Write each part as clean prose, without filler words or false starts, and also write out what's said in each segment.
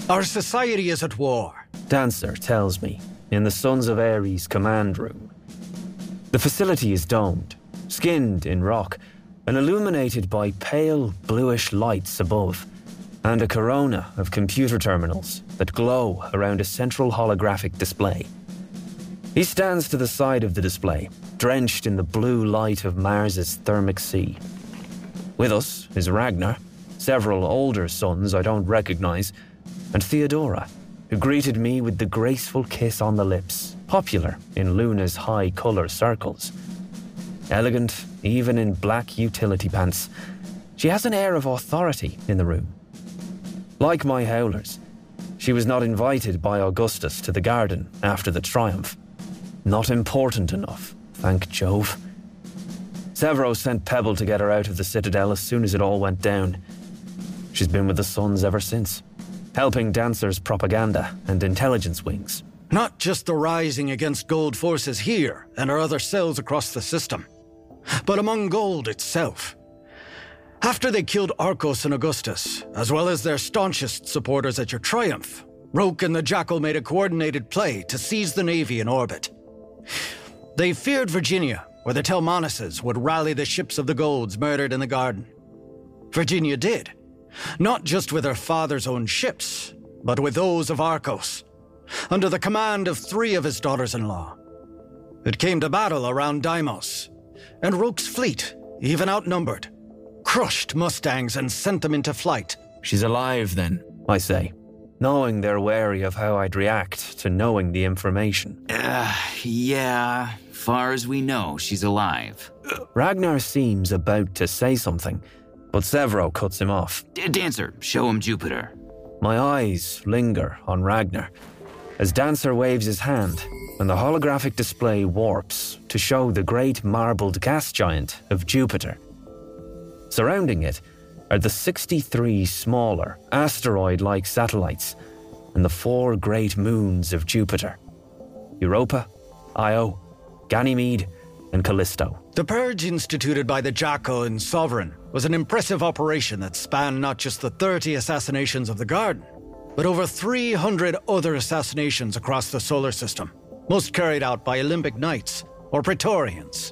Our society is at war, Dancer tells me, in the Sons of Ares command room. The facility is domed, skinned in rock, and illuminated by pale bluish lights above, and a corona of computer terminals that glow around a central holographic display. He stands to the side of the display, drenched in the blue light of Mars's thermic sea. With us is Ragnar, several older sons I don't recognize, and Theodora, who greeted me with the graceful kiss on the lips, popular in Luna's high-colour circles. Elegant, even in black utility pants, she has an air of authority in the room. Like my howlers, she was not invited by Augustus to the garden after the triumph. Not important enough, thank Jove. Severo sent Pebble to get her out of the Citadel as soon as it all went down. She's been with the Sons ever since, helping Dancer's propaganda and intelligence wings. Not just the rising against Gold forces here and our other cells across the system, but among Gold itself. After they killed Arcos and Augustus, as well as their staunchest supporters at your triumph, Roke and the Jackal made a coordinated play to seize the Navy in orbit. They feared Virginia, where the Telmanases would rally the ships of the Golds murdered in the garden. Virginia did, not just with her father's own ships, but with those of Arcos, under the command of 3 of his daughters-in-law. It came to battle around Deimos, and Roke's fleet, even outnumbered, crushed Mustangs and sent them into flight. She's alive then, I say, knowing they're wary of how I'd react to knowing the information. Yeah, far as we know, she's alive. Ragnar seems about to say something, but Severo cuts him off. Dancer, show him Jupiter. My eyes linger on Ragnar as Dancer waves his hand and the holographic display warps to show the great marbled gas giant of Jupiter. Surrounding it are the 63 smaller, asteroid-like satellites and the 4 great moons of Jupiter: Europa, Io, Ganymede, and Callisto. The purge instituted by the Jackal and Sovereign was an impressive operation that spanned not just the 30 assassinations of the Garden, but over 300 other assassinations across the solar system, most carried out by Olympic Knights or Praetorians.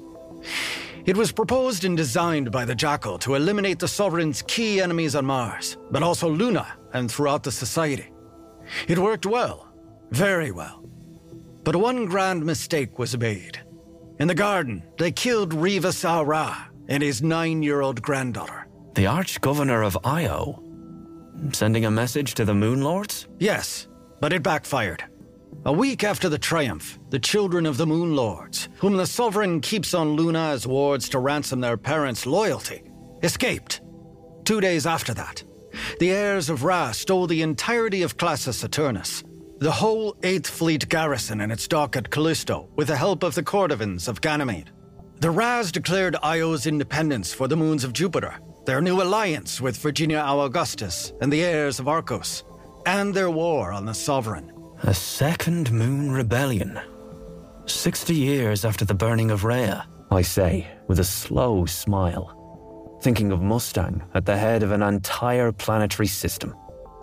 It was proposed and designed by the Jackal to eliminate the Sovereign's key enemies on Mars, but also Luna and throughout the society. It worked well, very well. But one grand mistake was made. In the Garden, they killed Rivas Al-Ra and his 9-year-old granddaughter. The Arch-Governor of Io? Sending a message to the Moon Lords? Yes, but it backfired. A week after the triumph, the children of the Moon Lords, whom the Sovereign keeps on Luna as wards to ransom their parents' loyalty, escaped. 2 days after that, the heirs of Ra stole the entirety of Classis Saturnus, the whole 8th Fleet garrison and its dock at Callisto, with the help of the Cordovans of Ganymede. The Raz declared Io's independence for the moons of Jupiter, their new alliance with Virginia Augustus and the heirs of Arcos, and their war on the Sovereign. A second moon rebellion. 60 years after the burning of Rhea, I say, with a slow smile, thinking of Mustang at the head of an entire planetary system.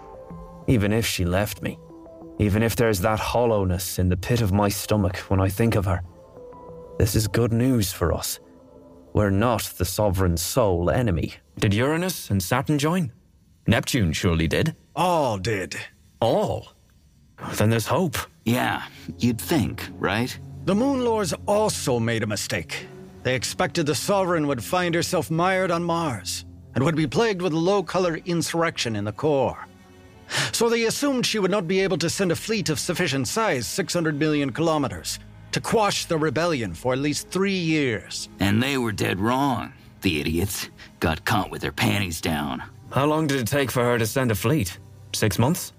Even if she left me, even if there's that hollowness in the pit of my stomach when I think of her, this is good news for us. We're not the Sovereign's sole enemy. Did Uranus and Saturn join? Neptune surely did. All did. All? Then there's hope. Yeah, you'd think, right? The Moon Lords also made a mistake. They expected the Sovereign would find herself mired on Mars and would be plagued with low-color insurrection in the core. So they assumed she would not be able to send a fleet of sufficient size, 600 million kilometers, to quash the rebellion for at least 3 years. And they were dead wrong. The idiots got caught with their panties down. How long did it take for her to send a fleet? 6 months?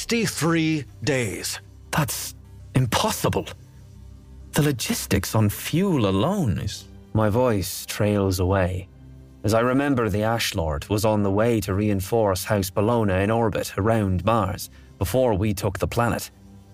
63 days. That's impossible. The logistics on fuel alone is... My voice trails away as I remember the Ash Lord was on the way to reinforce House Bellona in orbit around Mars before we took the planet.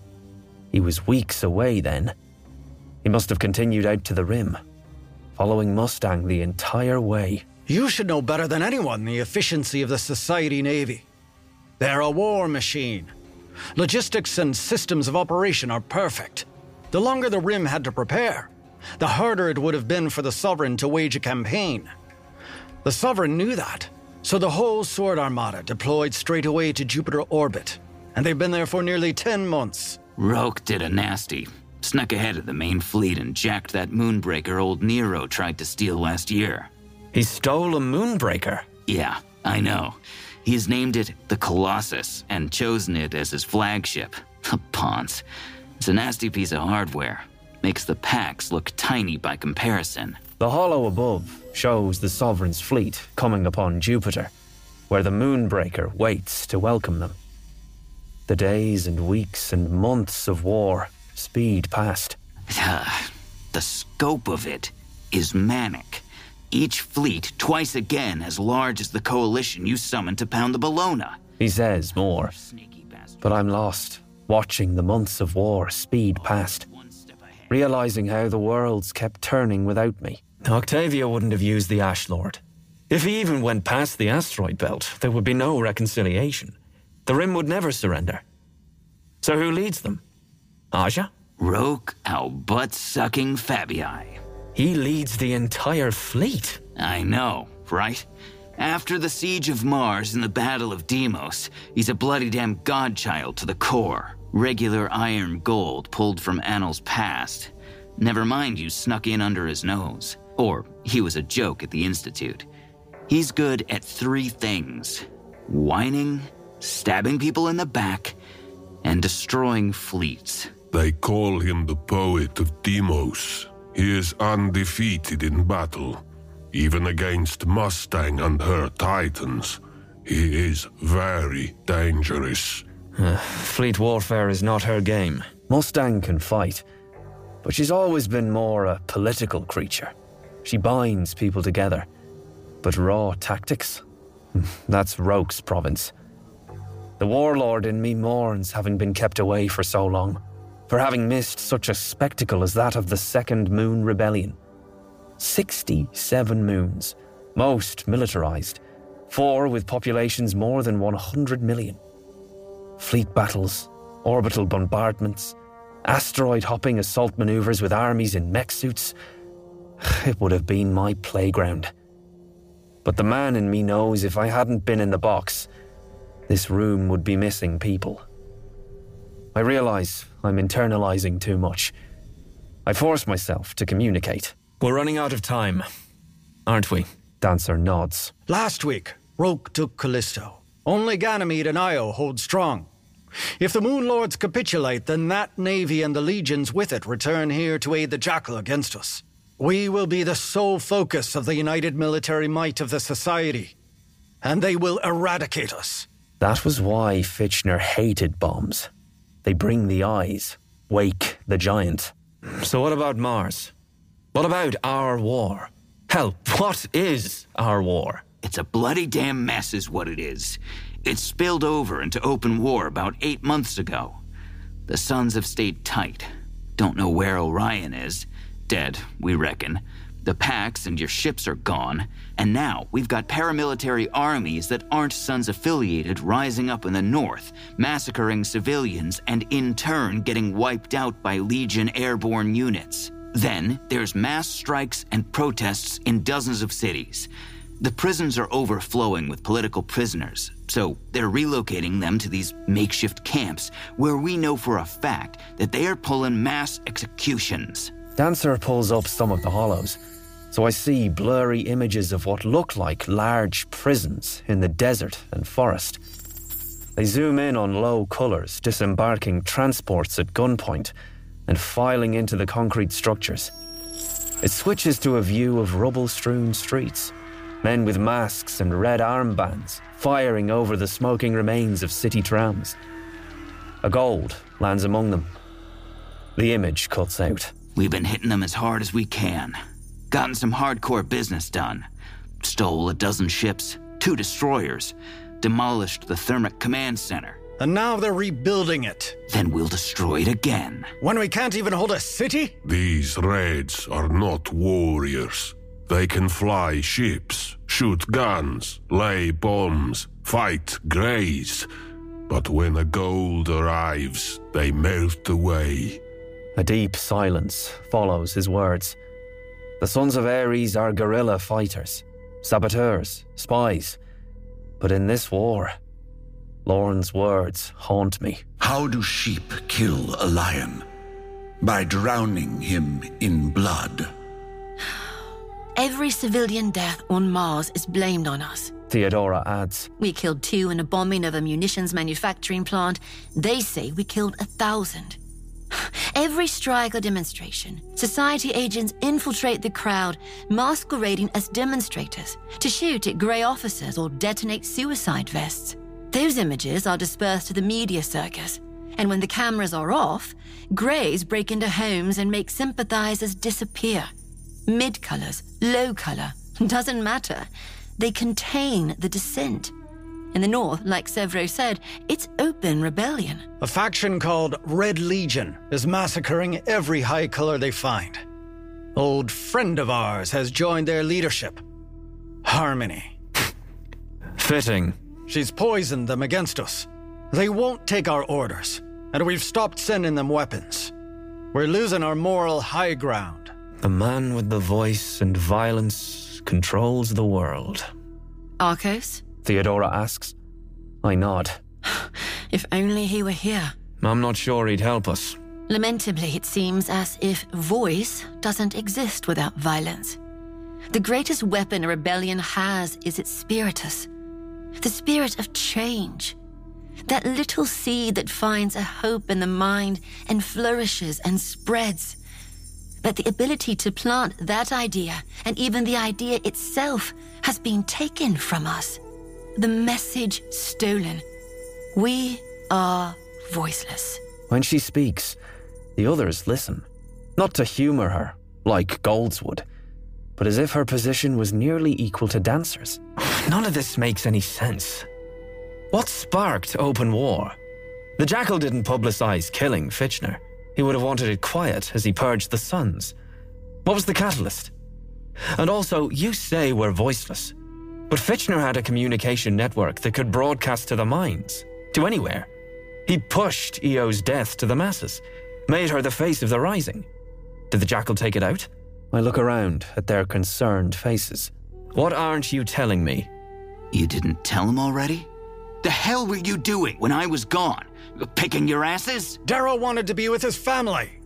He was weeks away then. He must have continued out to the rim, following Mustang the entire way. You should know better than anyone the efficiency of the Society Navy. They're a war machine, Logistics and systems of operation are perfect. The longer the Rim had to prepare, the harder it would have been for the Sovereign to wage a campaign. The Sovereign knew that, so the whole Sword Armada deployed straight away to Jupiter orbit, and they've been there for nearly 10 months. Roke did a nasty. Snuck ahead of the main fleet and jacked that moonbreaker old Nero tried to steal last year. He stole a moonbreaker? Yeah, I know. He has named it the Colossus and chosen it as his flagship. A Ponce. It's a nasty piece of hardware. Makes the Pax look tiny by comparison. The hollow above shows the Sovereign's fleet coming upon Jupiter, where the moonbreaker waits to welcome them. The days and weeks and months of war speed past. The scope of it is manic. Each fleet twice again as large as the coalition you summoned to pound the Bologna. He says more, but I'm lost, watching the months of war speed past, realizing how the worlds kept turning without me. Octavia wouldn't have used the Ash Lord. If he even went past the asteroid belt, there would be no reconciliation. The Rim would never surrender. So who leads them? Aja? Roke our butt-sucking Fabii. He leads the entire fleet. I know, right? After the siege of Mars and the Battle of Deimos, he's a bloody damn godchild to the core. Regular iron gold pulled from Annal's past. Never mind you snuck in under his nose. Or he was a joke at the Institute. He's good at 3 things: whining, stabbing people in the back, and destroying fleets. They call him the poet of Deimos. He is undefeated in battle, even against Mustang and her titans. He is very dangerous. Fleet warfare is not her game. Mustang can fight, but she's always been more a political creature. She binds people together. But raw tactics? That's Roke's province. The warlord in me mourns having been kept away for so long, for having missed such a spectacle as that of the Second Moon Rebellion. 67 moons, most militarized, 4 with populations more than 100 million. Fleet battles, orbital bombardments, asteroid-hopping assault maneuvers with armies in mech suits. It would have been my playground. But the man in me knows if I hadn't been in the box, this room would be missing people. I realize I'm internalizing too much. I force myself to communicate. We're running out of time, aren't we? Dancer nods. Last week, Roke took Callisto. Only Ganymede and Io hold strong. If the Moon Lords capitulate, then that navy and the legions with it return here to aid the Jackal against us. We will be the sole focus of the united military might of the Society, and they will eradicate us. That was why Fitchner hated bombs. They bring the eyes, wake the giant. So what about Mars? What about our war? Hell, what is our war? It's a bloody damn mess is what it is. It spilled over into open war about 8 months ago. The Suns have stayed tight. Don't know where Orion is. Dead, we reckon. The Pax and your ships are gone. And now we've got paramilitary armies that aren't Suns affiliated rising up in the north, massacring civilians and in turn getting wiped out by Legion airborne units. Then there's mass strikes and protests in dozens of cities. The prisons are overflowing with political prisoners, so they're relocating them to these makeshift camps where we know for a fact that they are pulling mass executions. Dancer pulls up some of the hollows, so I see blurry images of what look like large prisons in the desert and forest. They zoom in on low colours, disembarking transports at gunpoint and filing into the concrete structures. It switches to a view of rubble-strewn streets, men with masks and red armbands firing over the smoking remains of city trams. A gold lands among them. The image cuts out. We've been hitting them as hard as we can. Gotten some hardcore business done. Stole a dozen ships, 2 destroyers, demolished the Thermic Command Center. And now they're rebuilding it. Then we'll destroy it again. When we can't even hold a city? These Reds are not warriors. They can fly ships, shoot guns, lay bombs, fight Greys. But when a gold arrives, they melt away. A deep silence follows his words. The Sons of Ares are guerrilla fighters, saboteurs, spies. But in this war, Lorne's words haunt me. How do sheep kill a lion? By drowning him in blood. Every civilian death on Mars is blamed on us. Theodora adds. We killed 2 in a bombing of a munitions manufacturing plant. They say we killed 1,000. Every strike or demonstration, society agents infiltrate the crowd, masquerading as demonstrators, to shoot at grey officers or detonate suicide vests. Those images are dispersed to the media circus, and when the cameras are off, greys break into homes and make sympathizers disappear. Mid-colors, low-color, doesn't matter. They contain the dissent. In the north, like Severo said, it's open rebellion. A faction called Red Legion is massacring every high color they find. Old friend of ours has joined their leadership. Harmony. Fitting. She's poisoned them against us. They won't take our orders, and we've stopped sending them weapons. We're losing our moral high ground. The man with the voice and violence controls the world. Arcos? Theodora asks. I nod. If only he were here. I'm not sure he'd help us. Lamentably, it seems as if voice doesn't exist without violence. The greatest weapon a rebellion has is its spiritus. The spirit of change. That little seed that finds a hope in the mind and flourishes and spreads. But the ability to plant that idea, and even the idea itself, has been taken from us. The message stolen. We are voiceless. When she speaks, the others listen. Not to humor her, like Golds would, but as if her position was nearly equal to Dancer's. None of this makes any sense. What sparked open war? The Jackal didn't publicize killing Fitchner. He would have wanted it quiet as he purged the Suns. What was the catalyst? And also, you say we're voiceless. But Fitchner had a communication network that could broadcast to the mines, to anywhere. He pushed Eo's death to the masses, made her the face of the Rising. Did the Jackal take it out? I look around at their concerned faces. What aren't you telling me? You didn't tell him already? The hell were you doing when I was gone? Picking your asses? Darrow wanted to be with his family.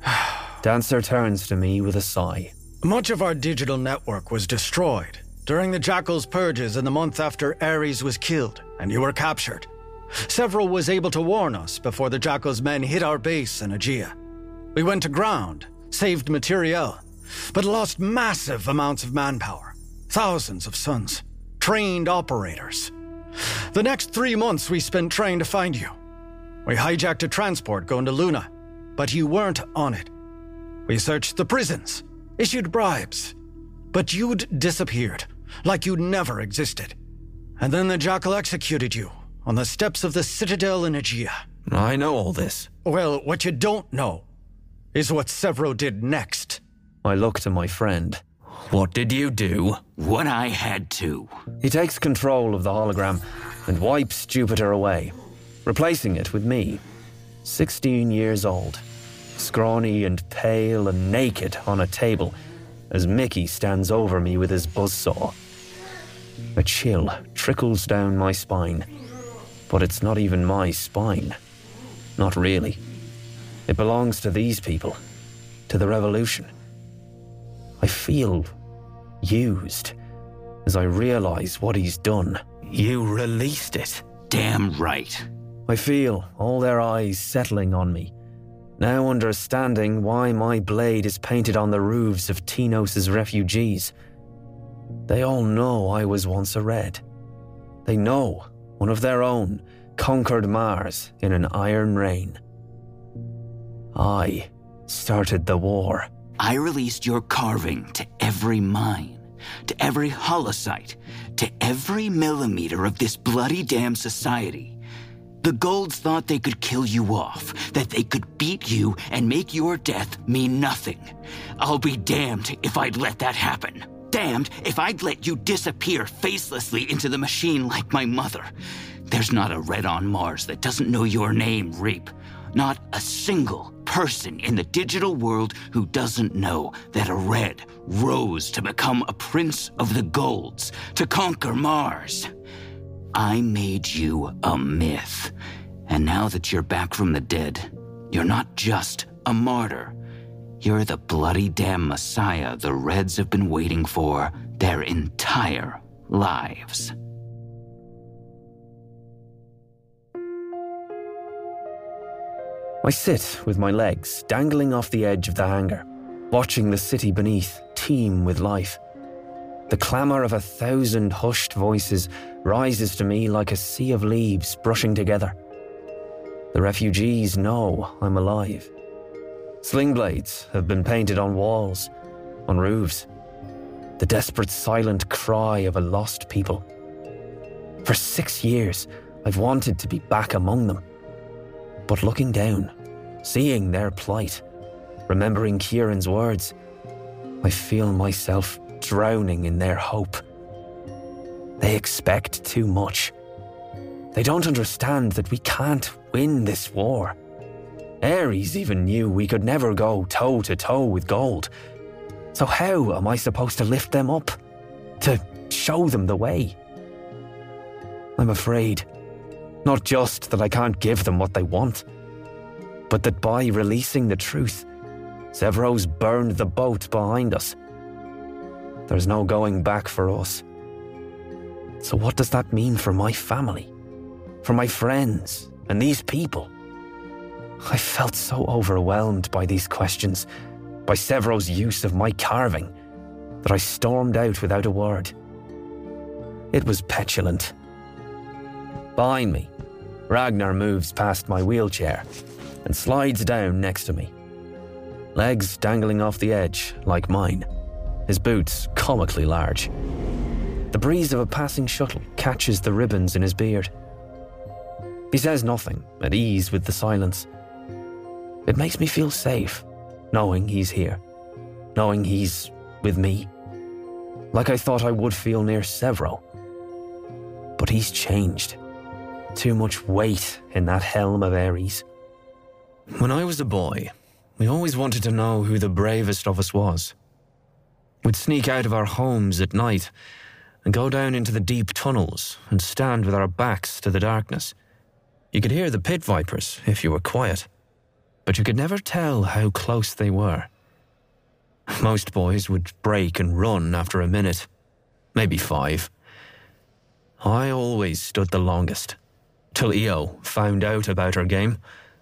Dancer turns to me with a sigh. Much of our digital network was destroyed during the Jackal's purges in the month after Ares was killed and you were captured. Severo was able to warn us before the Jackal's men hit our base in Aegea. We went to ground, saved materiel, but lost massive amounts of manpower. Thousands of Suns, trained operators. The next 3 months we spent trying to find you. We hijacked a transport going to Luna, but you weren't on it. We searched the prisons, issued bribes, but you'd disappeared, like you never existed. And then the Jackal executed you on the steps of the Citadel in Aegea. I know all this. Well, what you don't know is what Severo did next. I look to my friend. What did you do? What I had to. He takes control of the hologram and wipes Jupiter away, replacing it with me, 16 years old, scrawny and pale and naked on a table as Mickey stands over me with his buzzsaw. A chill trickles down my spine, but it's not even my spine. Not really. It belongs to these people, to the revolution. I feel used as I realize what he's done. You released it. Damn right. I feel all their eyes settling on me, now understanding why my blade is painted on the roofs of Tinos' refugees. They all know I was once a Red. They know one of their own conquered Mars in an iron rain. I started the war. I released your carving to every mine, to every holosite, to every millimeter of this bloody damn society. The Golds thought they could kill you off, that they could beat you and make your death mean nothing. I'll be damned if I'd let that happen. Damned if I'd let you disappear facelessly into the machine like my mother. There's not a Red on Mars that doesn't know your name, Reap. Not a single person in the digital world who doesn't know that a Red rose to become a Prince of the Golds, to conquer Mars. I made you a myth. And now that you're back from the dead, you're not just a martyr. You're the bloody damn Messiah the Reds have been waiting for their entire lives. I sit with my legs dangling off the edge of the hangar, watching the city beneath teem with life. The clamour of 1,000 hushed voices rises to me like a sea of leaves brushing together. The refugees know I'm alive. Sling blades have been painted on walls, on roofs. The desperate silent cry of a lost people. For 6 years, I've wanted to be back among them. But looking down, seeing their plight, remembering Kieran's words, I feel myself drowning in their hope. They expect too much. They don't understand that we can't win this war. Ares even knew we could never go toe-to-toe with Gold. So how am I supposed to lift them up? To show them the way? I'm afraid. Not just that I can't give them what they want, but that by releasing the truth, Sevros burned the boat behind us. There's no going back for us. So what does that mean for my family? For my friends and these people? I felt so overwhelmed by these questions, by Sevros' use of my carving, that I stormed out without a word. It was petulant. Behind me, Ragnar moves past my wheelchair and slides down next to me. Legs dangling off the edge, like mine, his boots comically large. The breeze of a passing shuttle catches the ribbons in his beard. He says nothing, at ease with the silence. It makes me feel safe, knowing he's here, knowing he's with me, like I thought I would feel near Sevro. But he's changed. Too much weight in that helm of Ares. When I was a boy, we always wanted to know who the bravest of us was. We'd sneak out of our homes at night and go down into the deep tunnels and stand with our backs to the darkness. You could hear the pit vipers if you were quiet, but you could never tell how close they were. Most boys would break and run after a minute, maybe 5. I always stood the longest, till Io found out about her game.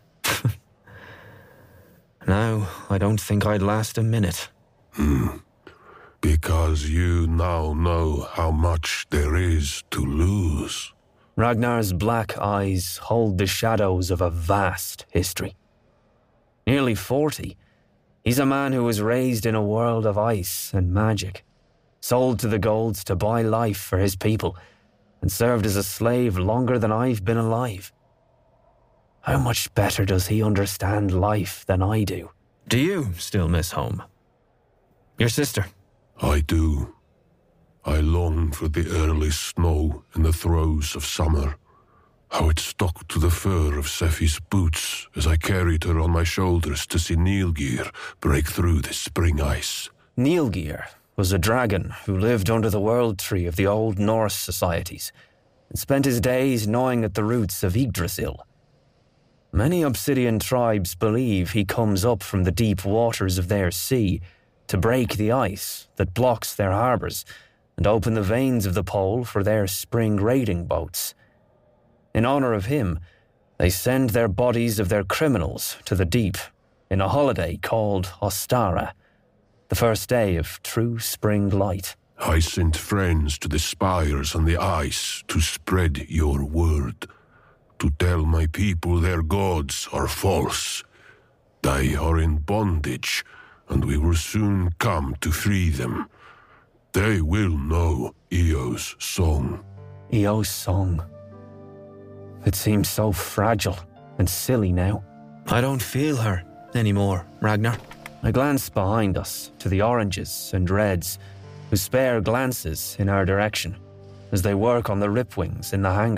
Now, I don't think I'd last a minute. Because you now know how much there is to lose. Ragnar's black eyes hold the shadows of a vast history. Nearly 40, he's a man who was raised in a world of ice and magic, sold to the Golds to buy life for his people, and served as a slave longer than I've been alive. How much better does he understand life than I do? Do you still miss home? Your sister? I do. I long for the early snow in the throes of summer. How it stuck to the fur of Sephi's boots as I carried her on my shoulders to see Nilgir break through the spring ice. Nilgir was a dragon who lived under the world tree of the old Norse societies and spent his days gnawing at the roots of Yggdrasil. Many Obsidian tribes believe he comes up from the deep waters of their sea to break the ice that blocks their harbours and open the veins of the pole for their spring raiding boats. In honour of him, they send their bodies of their criminals to the deep in a holiday called Ostara, the first day of true spring light. I sent friends to the spires on the ice to spread your word, to tell my people their gods are false. They are in bondage, and we will soon come to free them. They will know Io's song. Io's song. It seems so fragile and silly now. I don't feel her anymore, Ragnar. I glance behind us to the oranges and reds who spare glances in our direction as they work on the ripwings in the hangar.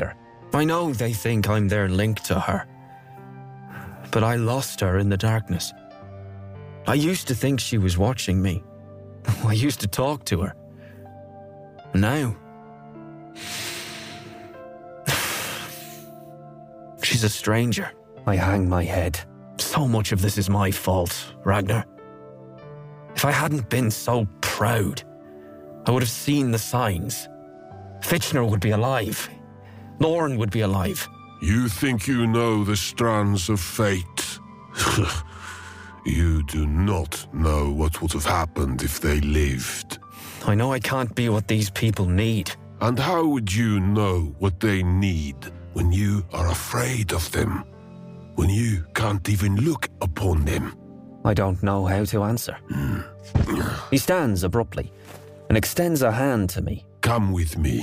I know they think I'm their link to her, but I lost her in the darkness. I used to think she was watching me. I used to talk to her. Now, she's a stranger. I hang my head. So much of this is my fault, Ragnar. If I hadn't been so proud, I would have seen the signs. Fitchner would be alive. Lorne would be alive. You think you know the strands of fate? You do not know what would have happened if they lived. I know I can't be what these people need. And how would you know what they need when you are afraid of them? When you can't even look upon them? I don't know how to answer. He stands abruptly and extends a hand to me. Come with me.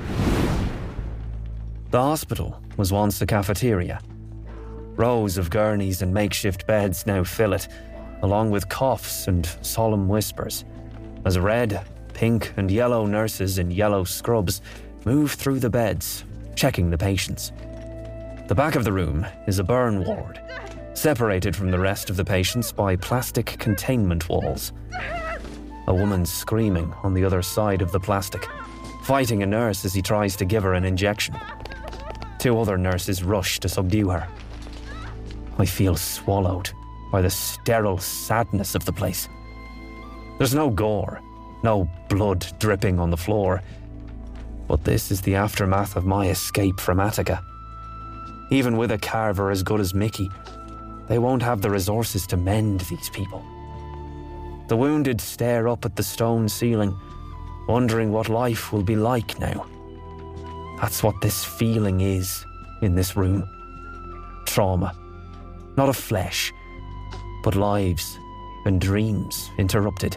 The hospital was once a cafeteria. Rows of gurneys and makeshift beds now fill it, along with coughs and solemn whispers, as red, pink and yellow nurses in yellow scrubs move through the beds, checking the patients. The back of the room is a burn ward, separated from the rest of the patients by plastic containment walls. A woman screaming on the other side of the plastic, fighting a nurse as he tries to give her an injection. 2 other nurses rush to subdue her. I feel swallowed by the sterile sadness of the place. There's no gore, no blood dripping on the floor, but this is the aftermath of my escape from Attica. Even with a carver as good as Mickey, they won't have the resources to mend these people. The wounded stare up at the stone ceiling, wondering what life will be like now. That's what this feeling is in this room. Trauma. Not of flesh, but lives and dreams interrupted.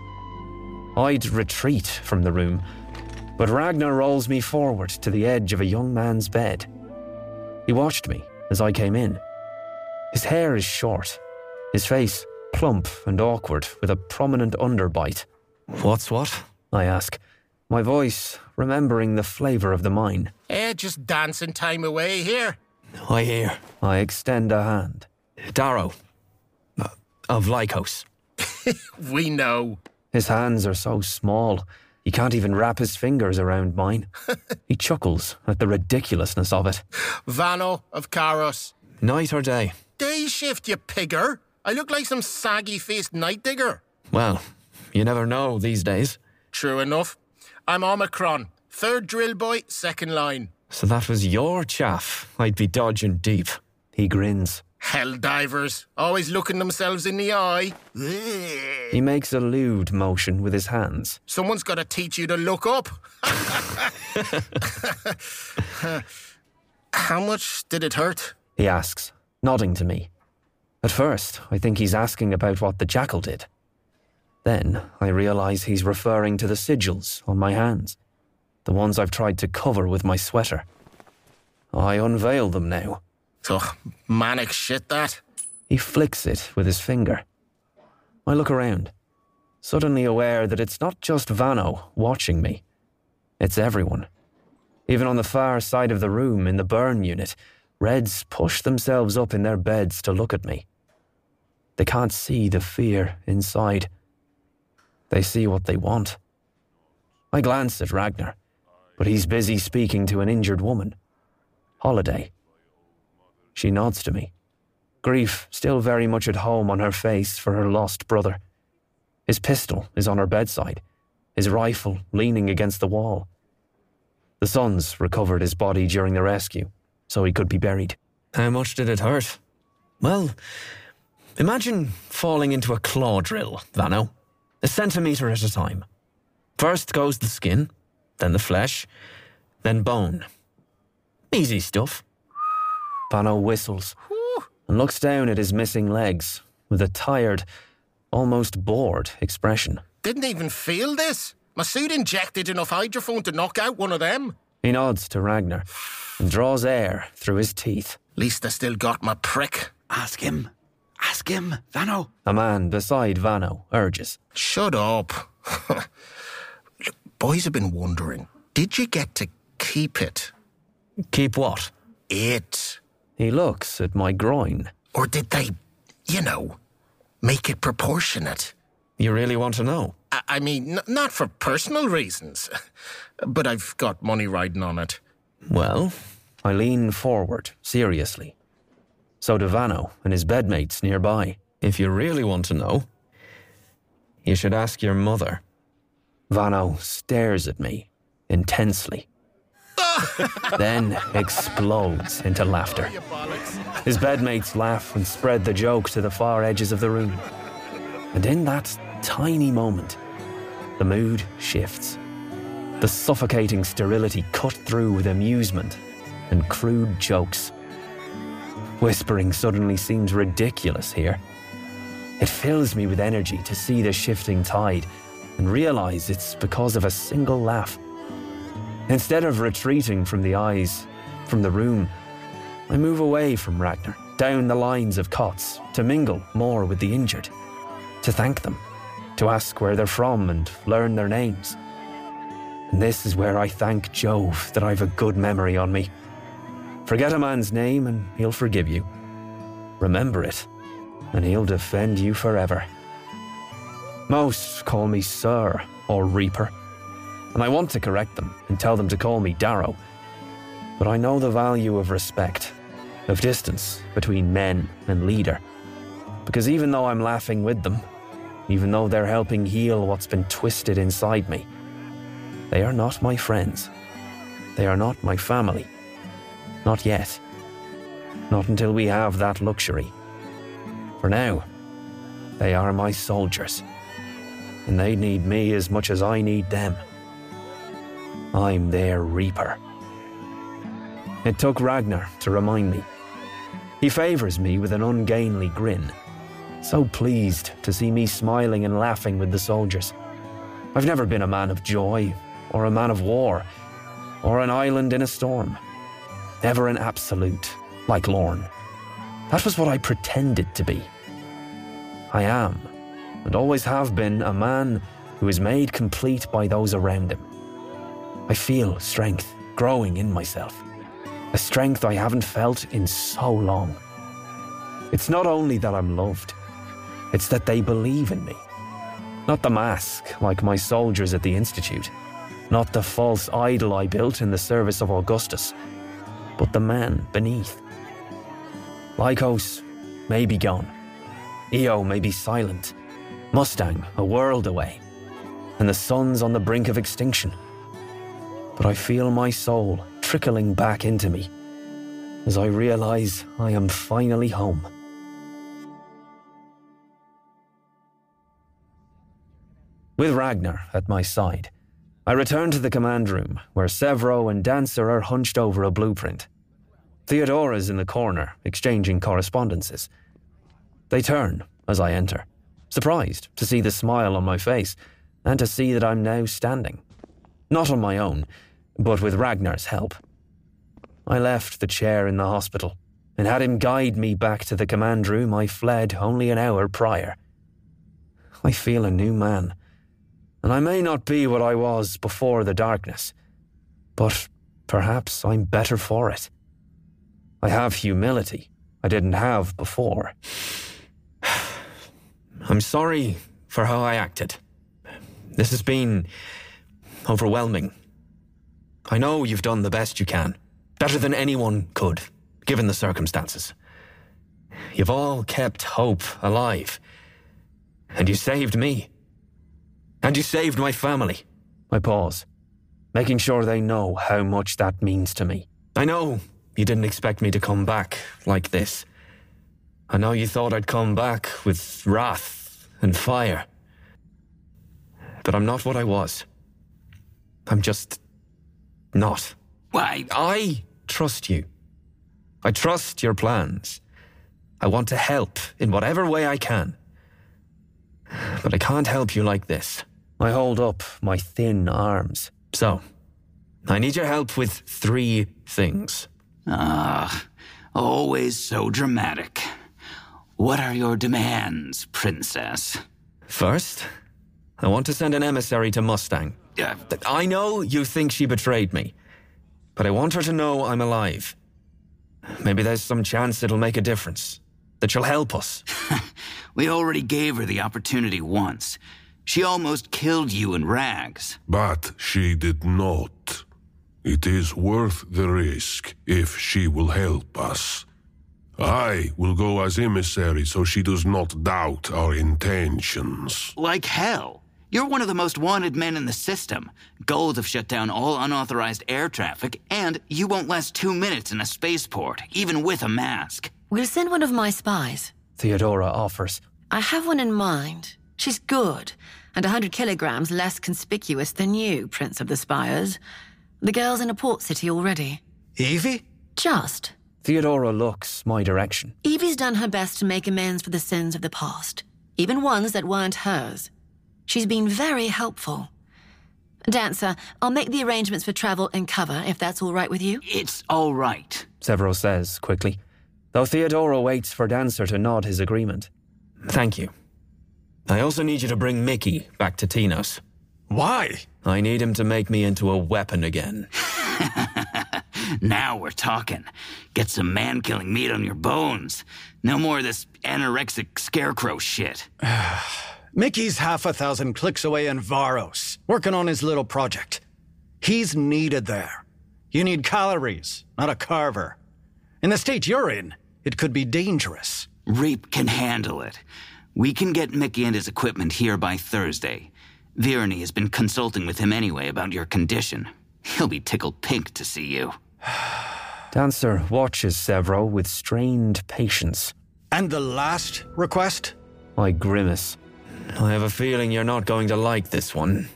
I'd retreat from the room, but Ragnar rolls me forward to the edge of a young man's bed. He watched me as I came in. His hair is short, his face plump and awkward with a prominent underbite. "What's what?" I ask, my voice remembering the flavour of the mine. Just dancing time away here. I hear. I extend a hand. Darrow, of Lycos. We know. His hands are so small, he can't even wrap his fingers around mine. He chuckles at the ridiculousness of it. Vano of Karos. Night or day? Day shift, you pigger. I look like some saggy-faced night digger. Well, you never know these days. True enough. I'm Omicron. 3rd drill boy, 2nd line. So that was your chaff. I'd be dodging deep. He grins. Hell divers, always looking themselves in the eye. He makes a lewd motion with his hands. Someone's got to teach you to look up. How much did it hurt? He asks, nodding to me. At first, I think he's asking about what the jackal did. Then, I realise he's referring to the sigils on my hands, the ones I've tried to cover with my sweater. I unveil them now. Ugh, manic shit, that. He flicks it with his finger. I look around, suddenly aware that it's not just Vano watching me. It's everyone. Even on the far side of the room in the burn unit, Reds push themselves up in their beds to look at me. They can't see the fear inside. They see what they want. I glance at Ragnar, but he's busy speaking to an injured woman. Holiday. She nods to me, grief still very much at home on her face for her lost brother. His pistol is on her bedside, his rifle leaning against the wall. The sons recovered his body during the rescue, so he could be buried. How much did it hurt? Well, imagine falling into a claw drill, Vano. 1 centimetre at a time. First goes the skin, then the flesh, then bone. Easy stuff. Vano whistles and looks down at his missing legs with a tired, almost bored expression. Didn't even feel this. My suit injected enough hydrophone to knock out one of them. He nods to Ragnar and draws air through his teeth. Least I still got my prick. Ask him, Vano. A man beside Vano urges. Shut up. Look, boys have been wondering, did you get to keep it? Keep what? It. He looks at my groin. Or did they, make it proportionate? You really want to know? I mean, not for personal reasons, but I've got money riding on it. Well, I lean forward, seriously. So do Vano and his bedmates nearby. If you really want to know, you should ask your mother. Vano stares at me intensely. Then explodes into laughter. His bedmates laugh and spread the joke to the far edges of the room. And in that tiny moment, the mood shifts. The suffocating sterility cut through with amusement and crude jokes. Whispering suddenly seems ridiculous here. It fills me with energy to see the shifting tide and realize it's because of a single laugh. Instead of retreating from the eyes, from the room, I move away from Ragnar, down the lines of cots, to mingle more with the injured, to thank them, to ask where they're from and learn their names. And this is where I thank Jove that I've a good memory on me. Forget a man's name and he'll forgive you. Remember it, and he'll defend you forever. Most call me Sir or Reaper, and I want to correct them and tell them to call me Darrow. But I know the value of respect, of distance between men and leader. Because even though I'm laughing with them, even though they're helping heal what's been twisted inside me, they are not my friends. They are not my family. Not yet. Not until we have that luxury. For now, they are my soldiers. And they need me as much as I need them. I'm their Reaper. It took Ragnar to remind me. He favours me with an ungainly grin, so pleased to see me smiling and laughing with the soldiers. I've never been a man of joy, or a man of war, or an island in a storm. Never an absolute, like Lorne. That was what I pretended to be. I am, and always have been, a man who is made complete by those around him. I feel strength growing in myself, a strength I haven't felt in so long. It's not only that I'm loved, it's that they believe in me. Not the mask, like my soldiers at the Institute, not the false idol I built in the service of Augustus, but the man beneath. Lycos may be gone, Io may be silent, Mustang a world away, and the sun's on the brink of extinction. But I feel my soul trickling back into me as I realize I am finally home. With Ragnar at my side, I return to the command room where Severo and Dancer are hunched over a blueprint. Theodora's in the corner, exchanging correspondences. They turn as I enter, surprised to see the smile on my face and to see that I'm now standing. Not on my own, but with Ragnar's help. I left the chair in the hospital and had him guide me back to the command room I fled only an hour prior. I feel a new man, and I may not be what I was before the darkness, but perhaps I'm better for it. I have humility I didn't have before. I'm sorry for how I acted. This has been overwhelming. I know you've done the best you can, better than anyone could, given the circumstances. You've all kept hope alive. And you saved me. And you saved my family. I pause, making sure they know how much that means to me. I know you didn't expect me to come back like this. I know you thought I'd come back with wrath and fire. But I'm not what I was. I'm just not. Why? I trust you. I trust your plans. I want to help in whatever way I can. But I can't help you like this. I hold up my thin arms. So, I need your help with 3 things. Always so dramatic. What are your demands, princess? First, I want to send an emissary to Mustang. I know you think she betrayed me. but I want her to know I'm alive. Maybe there's some chance it'll make a difference, that she'll help us. We already gave her the opportunity once. She almost killed you in rags. But she did not. It is worth the risk if she will help us. I will go as emissary so she does not doubt our intentions. Like hell. You're one of the most wanted men in the system. Gold have shut down all unauthorized air traffic, and you won't last 2 minutes in a spaceport, even with a mask. We'll send one of my spies. Theodora offers. I have one in mind. She's good, and 100 kilograms less conspicuous than you, Prince of the Spires. The girl's in a port city already. Evie? Just. Theodora looks my direction. Evie's done her best to make amends for the sins of the past, even ones that weren't hers. She's been very helpful. Dancer, I'll make the arrangements for travel and cover, if that's all right with you. It's all right. Severo says quickly, though Theodora waits for Dancer to nod his agreement. Thank you. I also need you to bring Mickey back to Tinos. Why? I need him to make me into a weapon again. Now we're talking. Get some man-killing meat on your bones. No more of this anorexic scarecrow shit. Mickey's 1,000 clicks away in Varos, working on his little project. He's needed there. You need calories, not a carver. In the state you're in, it could be dangerous. Reap can handle it. We can get Mickey and his equipment here by Thursday. Virani has been consulting with him anyway about your condition. He'll be tickled pink to see you. Dancer watches Severo with strained patience. And the last request? I grimace. I have a feeling you're not going to like this one.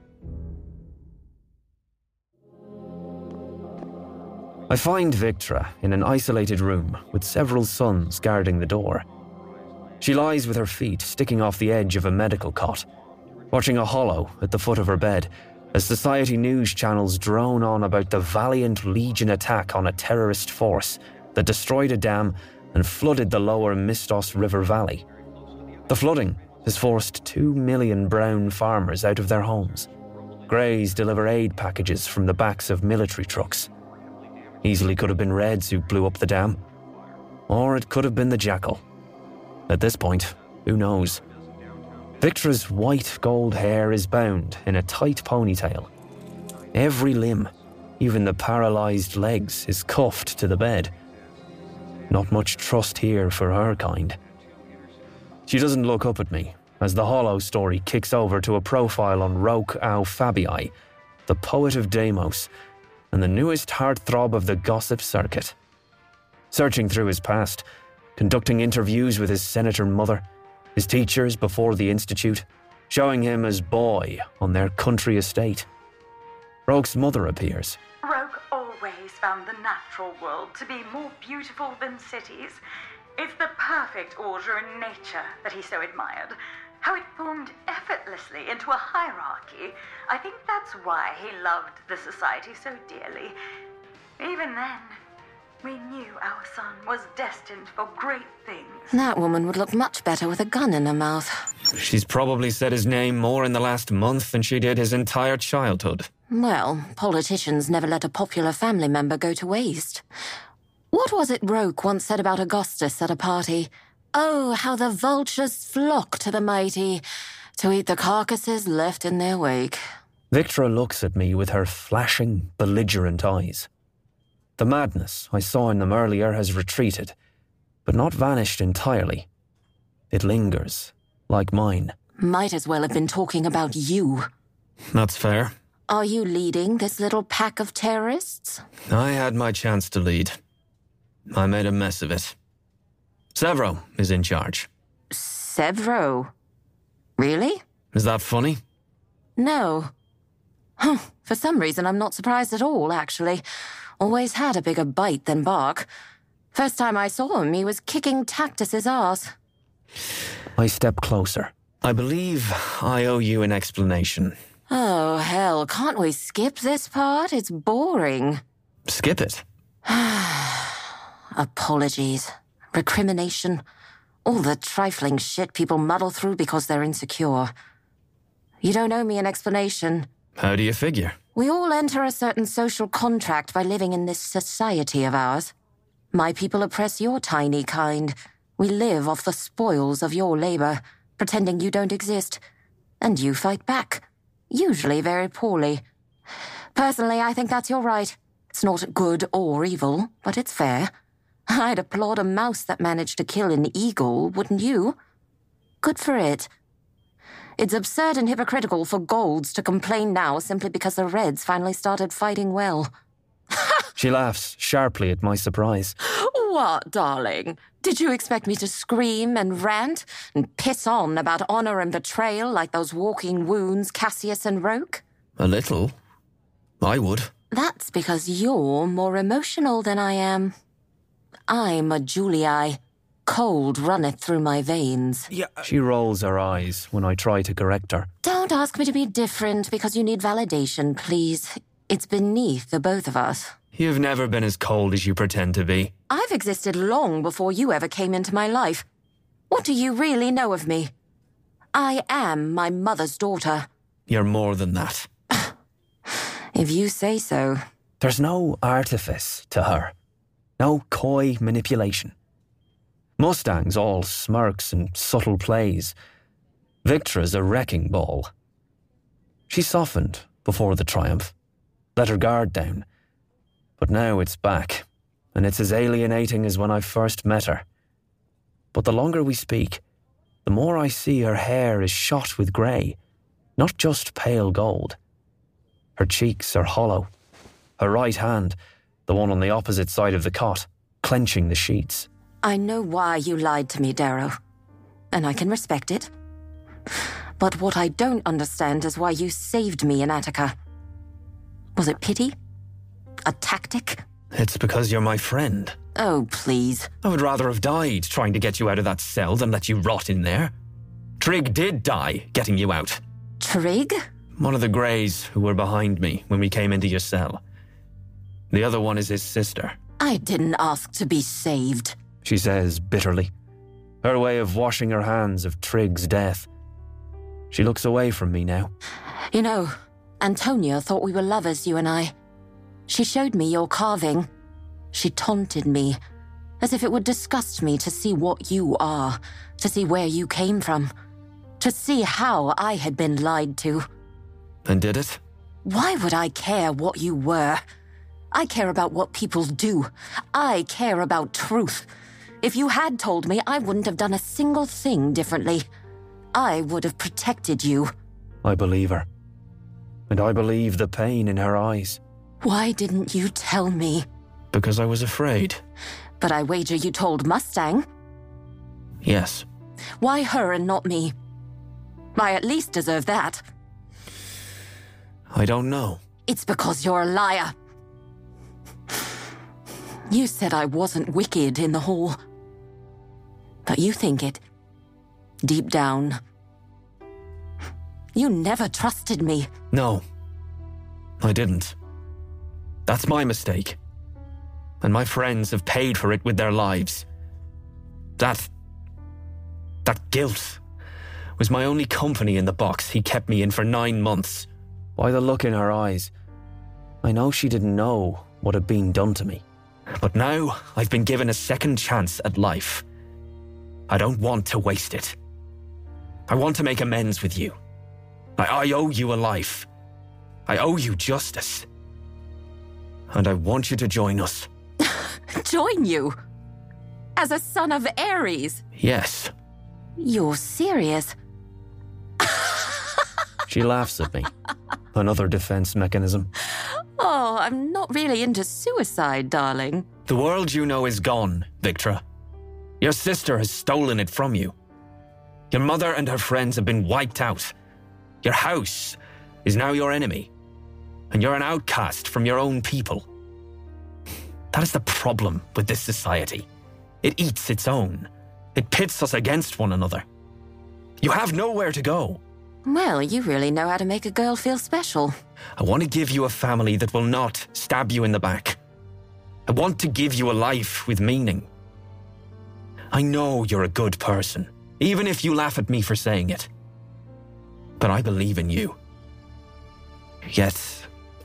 I find Victra in an isolated room with several sons guarding the door. She lies with her feet sticking off the edge of a medical cot, watching a hollow at the foot of her bed as society news channels drone on about the valiant Legion attack on a terrorist force that destroyed a dam and flooded the lower Mistos River Valley. The flooding has forced 2 million brown farmers out of their homes. Greys deliver aid packages from the backs of military trucks. Easily could have been Reds who blew up the dam. Or it could have been the Jackal. At this point, who knows? Victra's white gold hair is bound in a tight ponytail. Every limb, even the paralysed legs, is cuffed to the bed. Not much trust here for her kind. She doesn't look up at me as the Hollow story kicks over to a profile on Roque au Fabii, the poet of Deimos, and the newest heartthrob of the gossip circuit. Searching through his past, conducting interviews with his senator mother, his teachers before the Institute, showing him as boy on their country estate. Roque's mother appears. Roque always found the natural world to be more beautiful than cities. It's the perfect order in nature that he so admired. How it formed effortlessly into a hierarchy. I think that's why he loved the society so dearly. Even then, we knew our son was destined for great things. That woman would look much better with a gun in her mouth. She's probably said his name more in the last month than she did his entire childhood. Well, politicians never let a popular family member go to waste. What was it Roque once said about Augustus at a party? Oh, how the vultures flock to the mighty to eat the carcasses left in their wake. Victra looks at me with her flashing, belligerent eyes. The madness I saw in them earlier has retreated, but not vanished entirely. It lingers, like mine. Might as well have been talking about you. That's fair. Are you leading this little pack of terrorists? I had my chance to lead. I made a mess of it. Severo is in charge. Severo? Really? Is that funny? No. For some reason, I'm not surprised at all, actually. Always had a bigger bite than bark. First time I saw him, he was kicking Tactus's ass. I step closer. I believe I owe you an explanation. Oh, hell, can't we skip this part? It's boring. Skip it. Apologies. Recrimination. All the trifling shit people muddle through because they're insecure. You don't owe me an explanation. How do you figure? We all enter a certain social contract by living in this society of ours. My people oppress your tiny kind. We live off the spoils of your labor, pretending you don't exist. And you fight back, usually very poorly. Personally, I think that's your right. It's not good or evil, but it's fair. I'd applaud a mouse that managed to kill an eagle, wouldn't you? Good for it. It's absurd and hypocritical for Golds to complain now simply because the Reds finally started fighting well. She laughs sharply at my surprise. What, darling? Did you expect me to scream and rant and piss on about honor and betrayal like those walking wounds Cassius and Roke? A little. I would. That's because you're more emotional than I am. I'm a Julii. Cold runneth through my veins. Yeah. She rolls her eyes when I try to correct her. Don't ask me to be different because you need validation, please. It's beneath the both of us. You've never been as cold as you pretend to be. I've existed long before you ever came into my life. What do you really know of me? I am my mother's daughter. You're more than that. If you say so. There's no artifice to her. No coy manipulation. Mustang's all smirks and subtle plays. Victra's a wrecking ball. She softened before the triumph, let her guard down. But now it's back, and it's as alienating as when I first met her. But the longer we speak, the more I see her hair is shot with grey, not just pale gold. Her cheeks are hollow. Her right hand, the one on the opposite side of the cot, clenching the sheets. I know why you lied to me, Darrow, and I can respect it. But what I don't understand is why you saved me in Attica. Was it pity? A tactic? It's because you're my friend. Oh, please. I would rather have died trying to get you out of that cell than let you rot in there. Trig did die getting you out. Trig? One of the Greys who were behind me when we came into your cell. The other one is his sister. I didn't ask to be saved, she says bitterly, her way of washing her hands of Trig's death. She looks away from me now. You know, Antonia thought we were lovers, you and I. She showed me your carving. She taunted me, as if it would disgust me to see what you are, to see where you came from, to see how I had been lied to. And did it? Why would I care what you were? I care about what people do. I care about truth. If you had told me, I wouldn't have done a single thing differently. I would have protected you. I believe her. And I believe the pain in her eyes. Why didn't you tell me? Because I was afraid. But I wager you told Mustang. Yes. Why her and not me? I at least deserve that. I don't know. It's because you're a liar. You said I wasn't wicked in the hall. But you think it. Deep down. You never trusted me. No. I didn't. That's my mistake. And my friends have paid for it with their lives. That guilt was my only company in the box he kept me in for 9 months. By the look in her eyes, I know she didn't know what had been done to me. But now I've been given a second chance at life. I don't want to waste it. I want to make amends with you. I owe you a life. I owe you justice. And I want you to join us. Join you? As a son of Ares? Yes. You're serious? She laughs at me. Another defense mechanism. Oh, I'm not really into suicide, darling. The world you know is gone, Victra. Your sister has stolen it from you. Your mother and her friends have been wiped out. Your house is now your enemy. And you're an outcast from your own people. That is the problem with this society. It eats its own. It pits us against one another. You have nowhere to go. Well, you really know how to make a girl feel special. I want to give you a family that will not stab you in the back. I want to give you a life with meaning. I know you're a good person, even if you laugh at me for saying it. But I believe in you. Yet,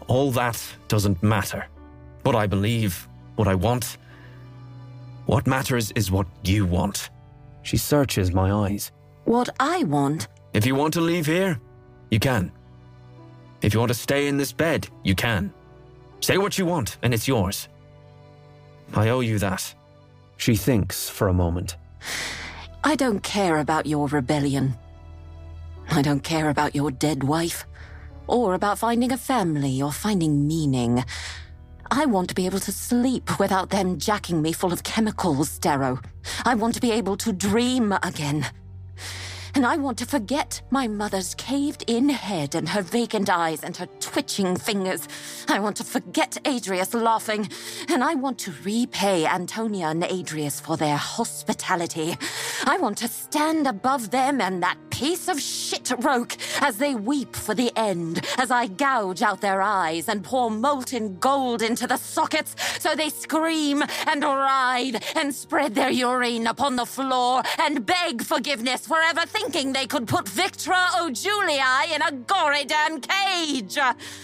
all that doesn't matter. What I believe, what I want. What matters is what you want. She searches my eyes. What I want? If you want to leave here, you can. If you want to stay in this bed, you can. Say what you want, and it's yours. I owe you that. She thinks for a moment. I don't care about your rebellion. I don't care about your dead wife, or about finding a family or finding meaning. I want to be able to sleep without them jacking me full of chemicals, Darrow. I want to be able to dream again. And I want to forget my mother's caved-in head and her vacant eyes and her twitching fingers. I want to forget Adrius laughing. And I want to repay Antonia and Adrius for their hospitality. I want to stand above them and that piece of shit Roke as they weep for the end, as I gouge out their eyes and pour molten gold into the sockets so they scream and writhe and spread their urine upon the floor and beg forgiveness for ever thinking they could put Victra O'Julii in a gory damn cage.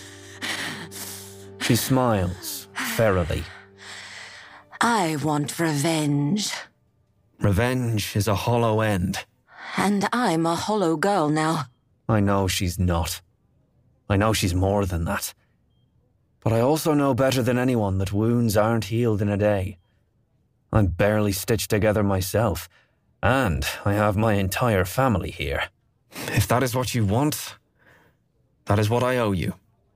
She smiles ferally. I want revenge. Revenge is a hollow end. And I'm a hollow girl now. I know she's not. I know she's more than that. But I also know better than anyone that wounds aren't healed in a day. I'm barely stitched together myself, and I have my entire family here. If that is what you want, that is what I owe you.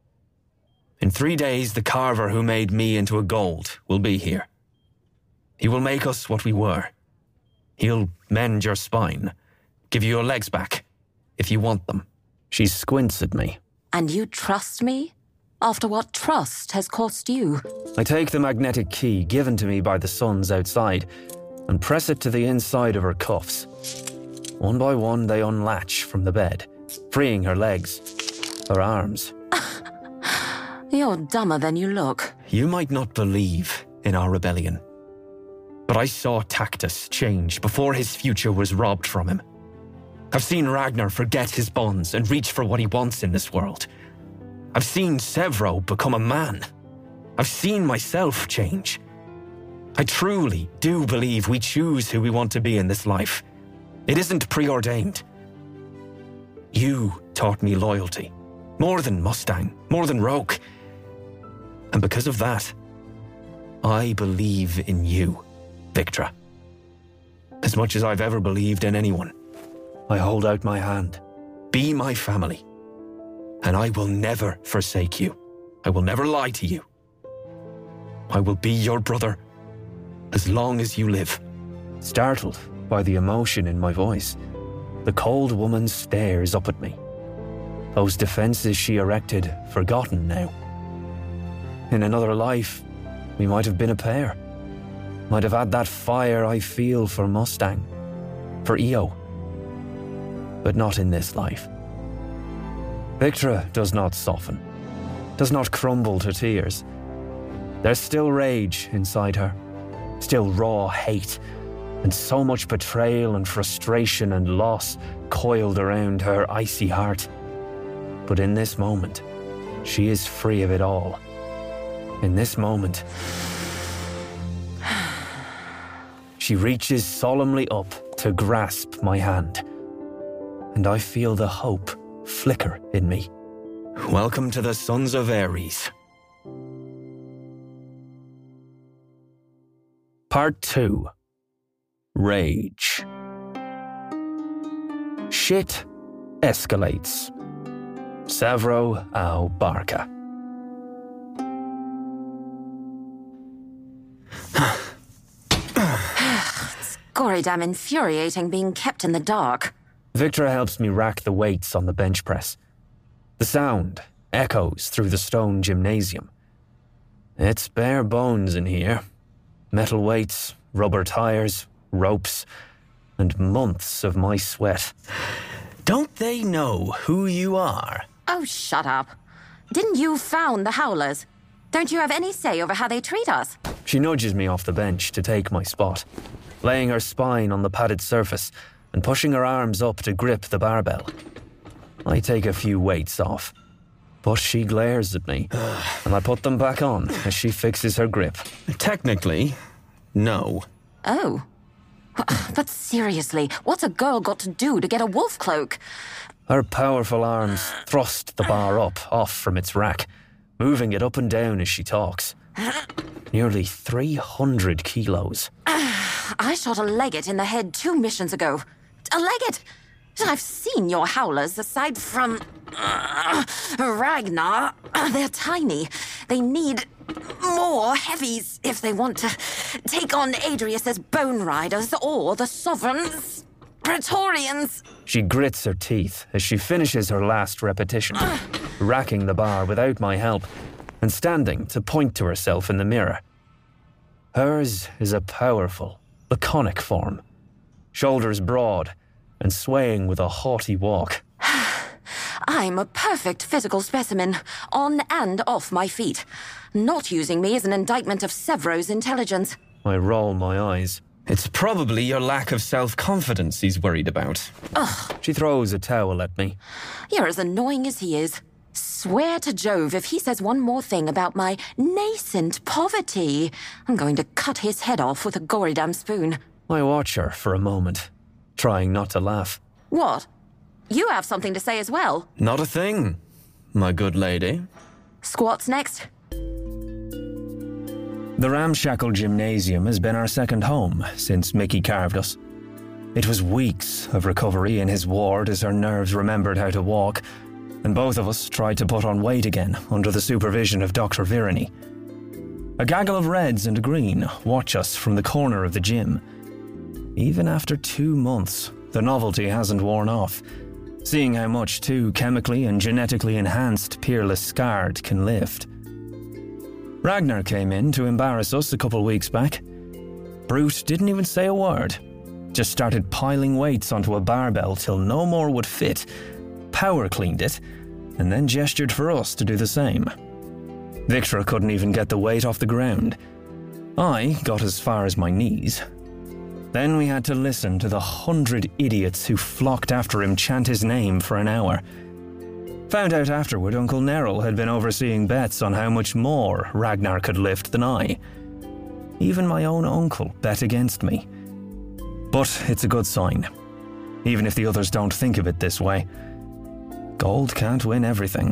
In 3 days, the carver who made me into a gold will be here. He will make us what we were. He'll mend your spine, give you your legs back, if you want them. She squints at me. And you trust me? After what trust has cost you? I take the magnetic key given to me by the sons outside and press it to the inside of her cuffs. One by one, they unlatch from the bed, freeing her legs, her arms. You're dumber than you look. You might not believe in our rebellion, but I saw Tactus change before his future was robbed from him. I've seen Ragnar forget his bonds and reach for what he wants in this world. I've seen Sevro become a man. I've seen myself change. I truly do believe we choose who we want to be in this life. It isn't preordained. You taught me loyalty. More than Mustang, more than Roke. And because of that, I believe in you, Victra. As much as I've ever believed in anyone. I hold out my hand. Be my family. And I will never forsake you. I will never lie to you. I will be your brother as long as you live. Startled by the emotion in my voice, the cold woman stares up at me. Those defenses she erected, forgotten now. In another life, we might have been a pair. Might have had that fire I feel for Mustang, for Io. But not in this life. Victra does not soften, does not crumble to tears. There's still rage inside her, still raw hate, and so much betrayal and frustration and loss coiled around her icy heart. But in this moment, she is free of it all. In this moment, she reaches solemnly up to grasp my hand, and I feel the hope flicker in me. Welcome to the Sons of Ares. Part 2. Rage. Shit escalates. Sevro au Barca. It's gory damn infuriating being kept in the dark. Victra helps me rack the weights on the bench press. The sound echoes through the stone gymnasium. It's bare bones in here. Metal weights, rubber tires, ropes, and months of my sweat. Don't they know who you are? Oh, shut up. Didn't you found the Howlers? Don't you have any say over how they treat us? She nudges me off the bench to take my spot, laying her spine on the padded surface and pushing her arms up to grip the barbell. I take a few weights off, But she glares at me, and I put them back on as she fixes her grip. Technically, no. Oh. But seriously, what's a girl got to do to get a wolf cloak? Her powerful arms thrust the bar up off from its rack, moving it up and down as she talks. Nearly 300 kilos. I shot a Legate in the head 2 missions ago. A Legate! I've seen your howlers, aside from Ragnar. They're tiny. They need more heavies if they want to take on Adrius's Bone Riders or the Sovereign's Praetorians. She grits her teeth as she finishes her last repetition, racking the bar without my help and standing to point to herself in the mirror. Hers is a powerful, laconic form, shoulders broad and swaying with a haughty walk. I'm a perfect physical specimen, on and off my feet. Not using me is an indictment of Sevro's intelligence. I roll my eyes. It's probably your lack of self-confidence he's worried about. Ugh. She throws a towel at me. You're as annoying as he is. Swear to Jove, if he says one more thing about my nascent poverty, I'm going to cut his head off with a gory damn spoon. I watch her for a moment, trying not to laugh. What? You have something to say as well? Not a thing, my good lady. Squats next? The ramshackle gymnasium has been our second home since Mickey carved us. It was weeks of recovery in his ward as her nerves remembered how to walk, and both of us tried to put on weight again under the supervision of Dr. Virani. A gaggle of reds and green watch us from the corner of the gym. Even after 2 months, the novelty hasn't worn off, seeing how much 2 chemically and genetically enhanced Peerless Scarred can lift. Ragnar came in to embarrass us a couple weeks back. Brute didn't even say a word, just started piling weights onto a barbell till no more would fit, power cleaned it, and then gestured for us to do the same. Victra couldn't even get the weight off the ground. I got as far as my knees. Then we had to listen to the 100 idiots who flocked after him chant his name for an hour. Found out afterward Uncle Neril had been overseeing bets on how much more Ragnar could lift than I. Even my own uncle bet against me. But it's a good sign, even if the others don't think of it this way. Gold can't win everything.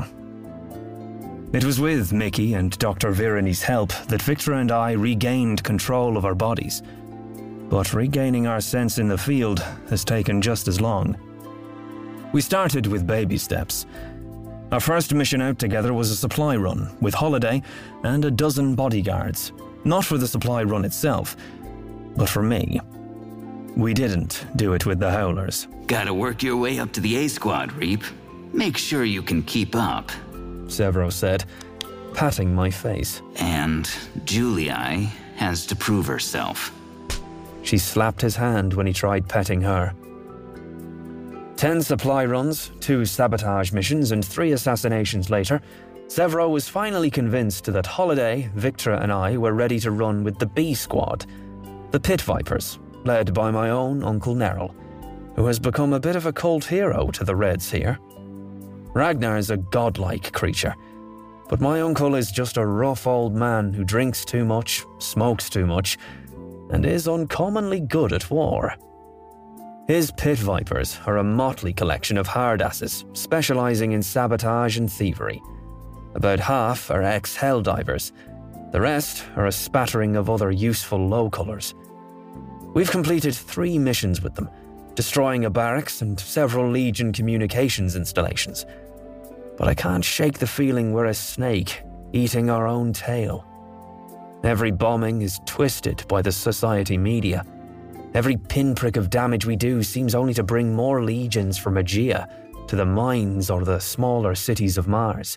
It was with Mickey and Dr. Virani's help that Victra and I regained control of our bodies. But regaining our sense in the field has taken just as long. We started with baby steps. Our first mission out together was a supply run, with Holiday and a dozen bodyguards. Not for the supply run itself, but for me. We didn't do it with the Howlers. Gotta work your way up to the A Squad, Reap. Make sure you can keep up. Sevro said, patting my face. And Julii has to prove herself. She slapped his hand when he tried petting her. 10 supply runs, 2 sabotage missions, and 3 assassinations later, Sevro was finally convinced that Holiday, Victra, and I were ready to run with the B Squad, the Pit Vipers, led by my own Uncle Neril, who has become a bit of a cult hero to the Reds here. Ragnar is a godlike creature, but my uncle is just a rough old man who drinks too much, smokes too much, and is uncommonly good at war. His Pit Vipers are a motley collection of hardasses specialising in sabotage and thievery. About half are ex-Helldivers. The rest are a spattering of other useful low-colours. We've completed 3 missions with them, destroying a barracks and several Legion communications installations. But I can't shake the feeling we're a snake eating our own tail. Every bombing is twisted by the Society media. Every pinprick of damage we do seems only to bring more legions from Aegea to the mines or the smaller cities of Mars.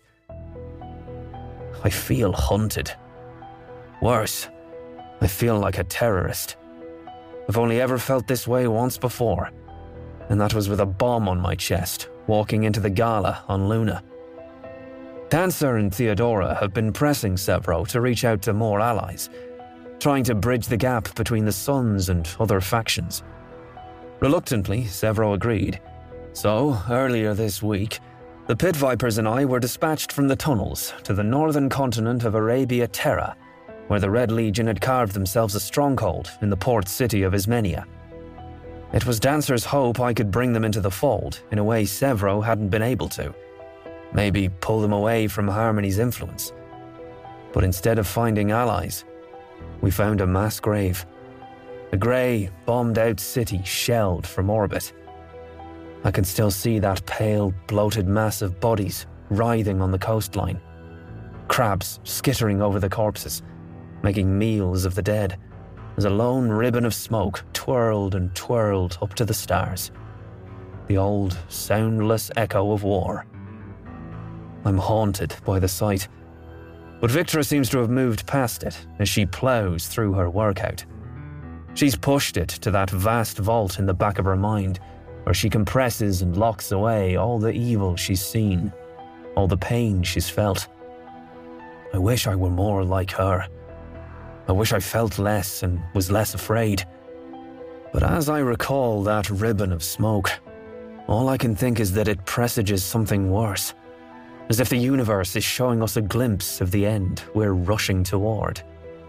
I feel hunted. Worse, I feel like a terrorist. I've only ever felt this way once before, and that was with a bomb on my chest, walking into the gala on Luna. Dancer and Theodora have been pressing Sevro to reach out to more allies, trying to bridge the gap between the Suns and other factions. Reluctantly, Sevro agreed. So, earlier this week, The Pit Vipers and I were dispatched from the tunnels to the northern continent of Arabia Terra, where the Red Legion had carved themselves a stronghold in the port city of Ismenia. It was Dancer's hope I could bring them into the fold in a way Sevro hadn't been able to. Maybe pull them away from Harmony's influence. But instead of finding allies, we found a mass grave. A grey, bombed-out city shelled from orbit. I can still see that pale, bloated mass of bodies writhing on the coastline. Crabs skittering over the corpses, making meals of the dead, as a lone ribbon of smoke twirled and twirled up to the stars. The old, soundless echo of war. I'm haunted by the sight, but Victra seems to have moved past it as she ploughs through her workout. She's pushed it to that vast vault in the back of her mind, where she compresses and locks away all the evil she's seen, all the pain she's felt. I wish I were more like her. I wish I felt less and was less afraid. But as I recall that ribbon of smoke, all I can think is that it presages something worse, as if the universe is showing us a glimpse of the end we're rushing toward.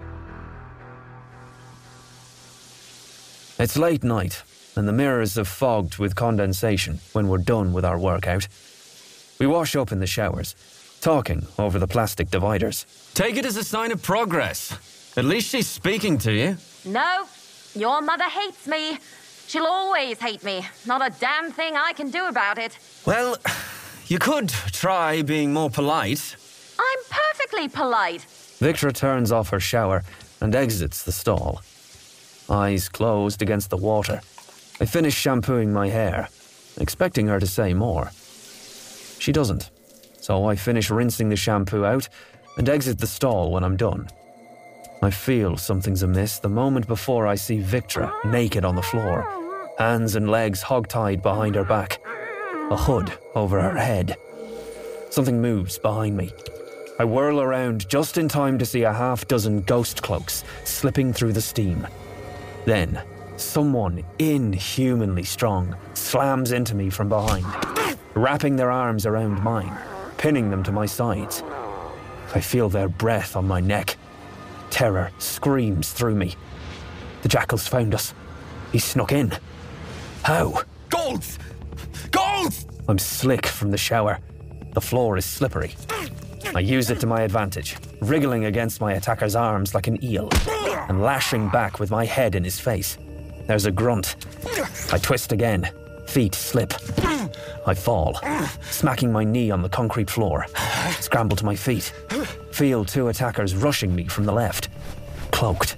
It's late night, and the mirrors have fogged with condensation when we're done with our workout. We wash up in the showers, talking over the plastic dividers. Take it as a sign of progress. At least she's speaking to you. No, your mother hates me. She'll always hate me. Not a damn thing I can do about it. Well, you could try being more polite. I'm perfectly polite. Victra turns off her shower and exits the stall. Eyes closed against the water. I finish shampooing my hair, expecting her to say more. She doesn't, so I finish rinsing the shampoo out and exit the stall when I'm done. I feel something's amiss the moment before I see Victra naked on the floor, hands and legs hogtied behind her back, a hood over her head. Something moves behind me. I whirl around just in time to see a half-dozen ghost cloaks slipping through the steam. Then, someone inhumanly strong slams into me from behind, wrapping their arms around mine, pinning them to my sides. I feel their breath on my neck. Terror screams through me. The Jackal's found us. He snuck in. How? Golds! Golds! I'm slick from the shower. The floor is slippery. I use it to my advantage, wriggling against my attacker's arms like an eel, and lashing back with my head in his face. There's a grunt. I twist again. Feet slip. I fall, smacking my knee on the concrete floor. Scramble to my feet. Feel two attackers rushing me from the left. Cloaked.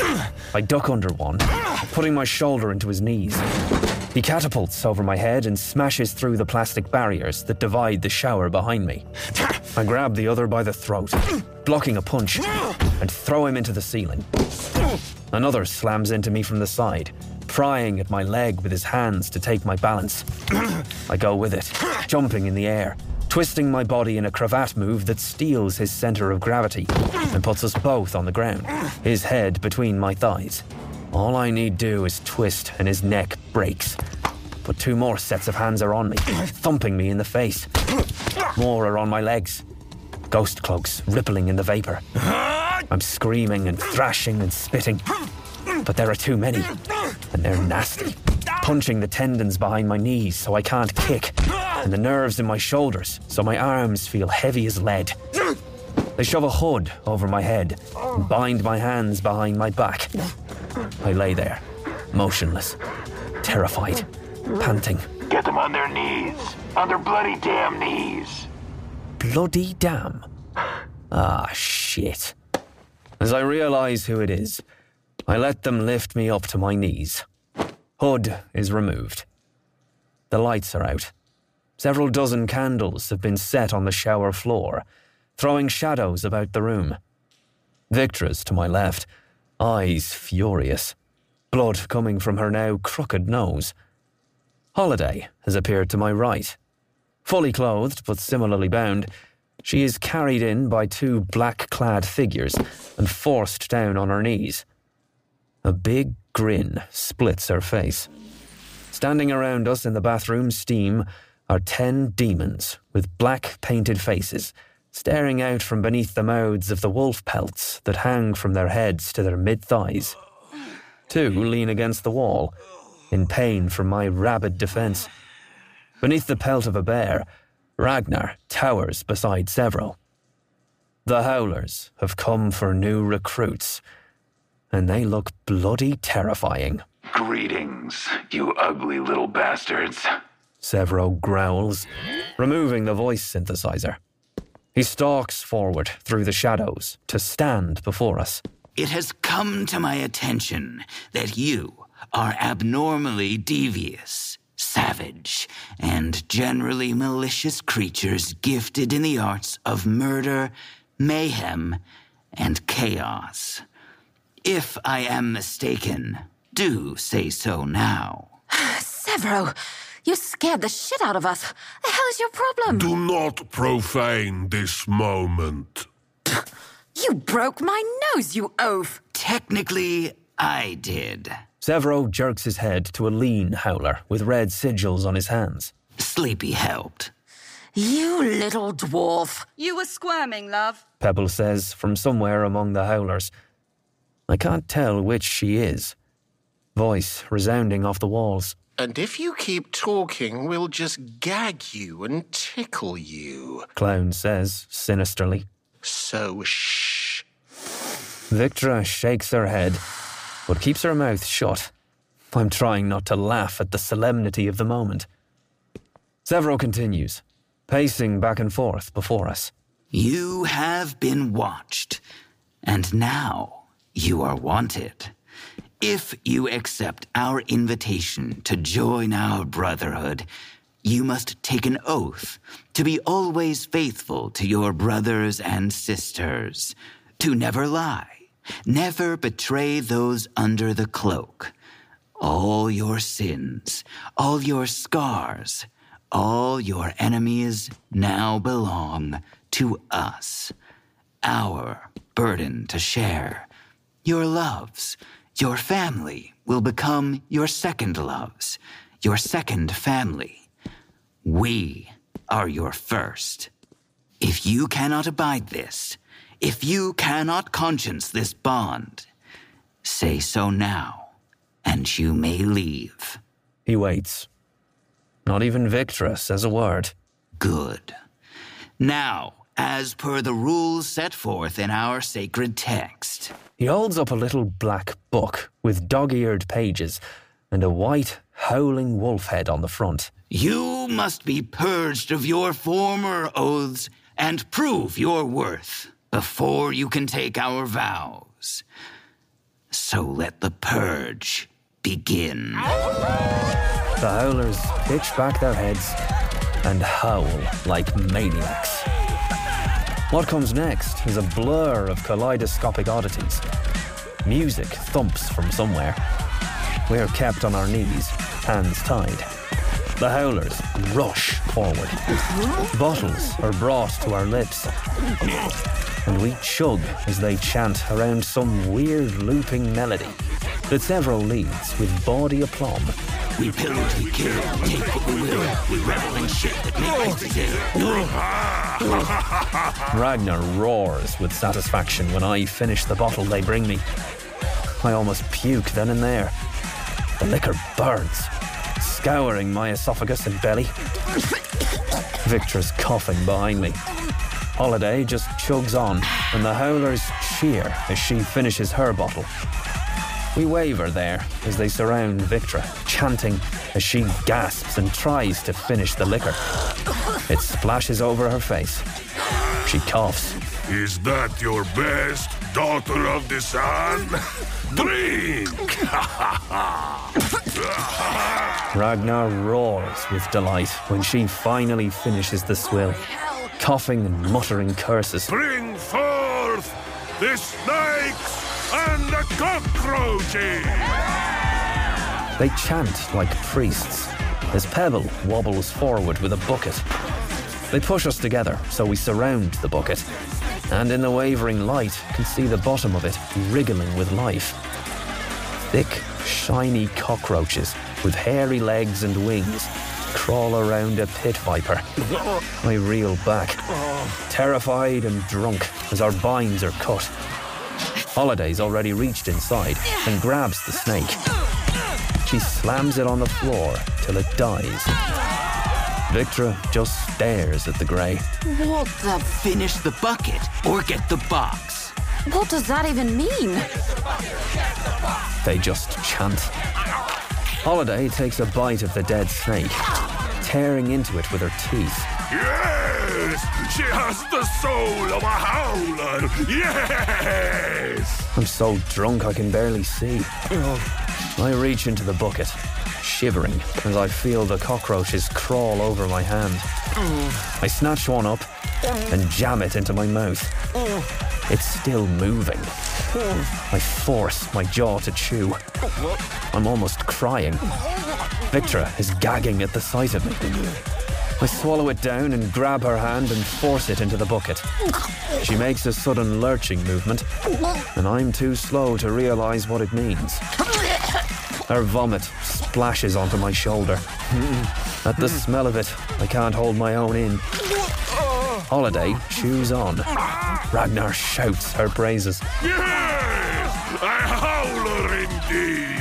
I duck under one, putting my shoulder into his knees. He catapults over my head and smashes through the plastic barriers that divide the shower behind me. I grab the other by the throat, blocking a punch, and throw him into the ceiling. Another slams into me from the side, prying at my leg with his hands to take my balance. I go with it, jumping in the air, twisting my body in a cravat move that steals his center of gravity and puts us both on the ground, his head between my thighs. All I need do is twist and his neck breaks. But two more sets of hands are on me, thumping me in the face. More are on my legs. Ghost cloaks rippling in the vapor. I'm screaming and thrashing and spitting. But there are too many, and they're nasty. Punching the tendons behind my knees so I can't kick, and the nerves in my shoulders so my arms feel heavy as lead. They shove a hood over my head and bind my hands behind my back. I lay there, motionless, terrified, panting. Get them on their knees. On their bloody damn knees. Bloody damn? Ah, shit. As I realize who it is, I let them lift me up to my knees. Hood is removed. The lights are out. Several dozen candles have been set on the shower floor, throwing shadows about the room. Victra's to my left, eyes furious, blood coming from her now crooked nose. Holiday has appeared to my right. Fully clothed, but similarly bound, she is carried in by two black-clad figures and forced down on her knees. A big grin splits her face. Standing around us in the bathroom steam are 10 demons with black painted faces, staring out from beneath the mouths of the wolf pelts that hang from their heads to their mid-thighs. 2 lean against the wall, in pain from my rabid defence. Beneath the pelt of a bear, Ragnar towers beside Severo. The Howlers have come for new recruits, and they look bloody terrifying. Greetings, you ugly little bastards. Severo growls, removing the voice synthesizer. He stalks forward through the shadows to stand before us. It has come to my attention that you are abnormally devious, savage, and generally malicious creatures gifted in the arts of murder, mayhem, and chaos. If I am mistaken, do say so now. Severo, you scared the shit out of us. The hell is your problem? Do not profane this moment. You broke my nose, you oaf! Technically, I did. Severo jerks his head to a lean Howler with red sigils on his hands. Sleepy helped. You little dwarf. You were squirming, love. Pebble says from somewhere among the Howlers. I can't tell which she is. Voice resounding off the walls. And if you keep talking, we'll just gag you and tickle you, Clown says sinisterly. So shh. Victra shakes her head, but keeps her mouth shut. I'm trying not to laugh at the solemnity of the moment. Severo continues, pacing back and forth before us. You have been watched, and now you are wanted. If you accept our invitation to join our brotherhood, you must take an oath to be always faithful to your brothers and sisters, to never lie, never betray those under the cloak. All your sins, all your scars, all your enemies now belong to us. Our burden to share. Your loves, your family will become your second loves, your second family. We are your first. If you cannot abide this, if you cannot conscience this bond, say so now, and you may leave. He waits. Not even Victra says a word. Good. Now, as per the rules set forth in our sacred text. He holds up a little black book with dog-eared pages and a white, howling wolf head on the front. You must be purged of your former oaths and prove your worth before you can take our vows. So let the purge begin. The Howlers pitch back their heads and howl like maniacs. What comes next is a blur of kaleidoscopic oddities. Music thumps from somewhere. We're kept on our knees, hands tied. The Howlers rush forward. Bottles are brought to our lips. And we chug as they chant around some weird looping melody that Severo leads with bawdy aplomb. We pillage, we kill, take what we will. We revel in shit that makes us ill. Ragnar roars with satisfaction when I finish the bottle they bring me. I almost puke then and there. The liquor burns, scouring my esophagus and belly. Victra's coughing behind me. Holiday just chugs on, and the Howlers cheer as she finishes her bottle. We waver there as they surround Victra, chanting as she gasps and tries to finish the liquor. It splashes over her face. She coughs. Is that your best, daughter of the sun? Drink! Ragnar roars with delight when she finally finishes the swill, coughing and muttering curses. Bring forth the snakes and the cockroaches! They chant like priests as Pebble wobbles forward with a bucket. They push us together so we surround the bucket, and in the wavering light can see the bottom of it wriggling with life. Thick, shiny cockroaches with hairy legs and wings crawl around a pit viper. I reel back, terrified and drunk as our binds are cut. Holiday's already reached inside and grabs the snake. She slams it on the floor till it dies. Victra just stares at the grey. What the? Finish the bucket or get the box. What does that even mean? They just chant. Holiday takes a bite of the dead snake, tearing into it with her teeth. Yes! She has the soul of a howler! Yes! I'm so drunk I can barely see. I reach into the bucket, shivering as I feel the cockroaches crawl over my hand. I snatch one up and jam it into my mouth. It's still moving. I force my jaw to chew. I'm almost crying. Victra is gagging at the sight of me. I swallow it down and grab her hand and force it into the bucket. She makes a sudden lurching movement, and I'm too slow to realise what it means. Her vomit splashes onto my shoulder. At the smell of it, I can't hold my own in. Holiday chews on. Ragnar shouts her praises. Yes! A howler indeed!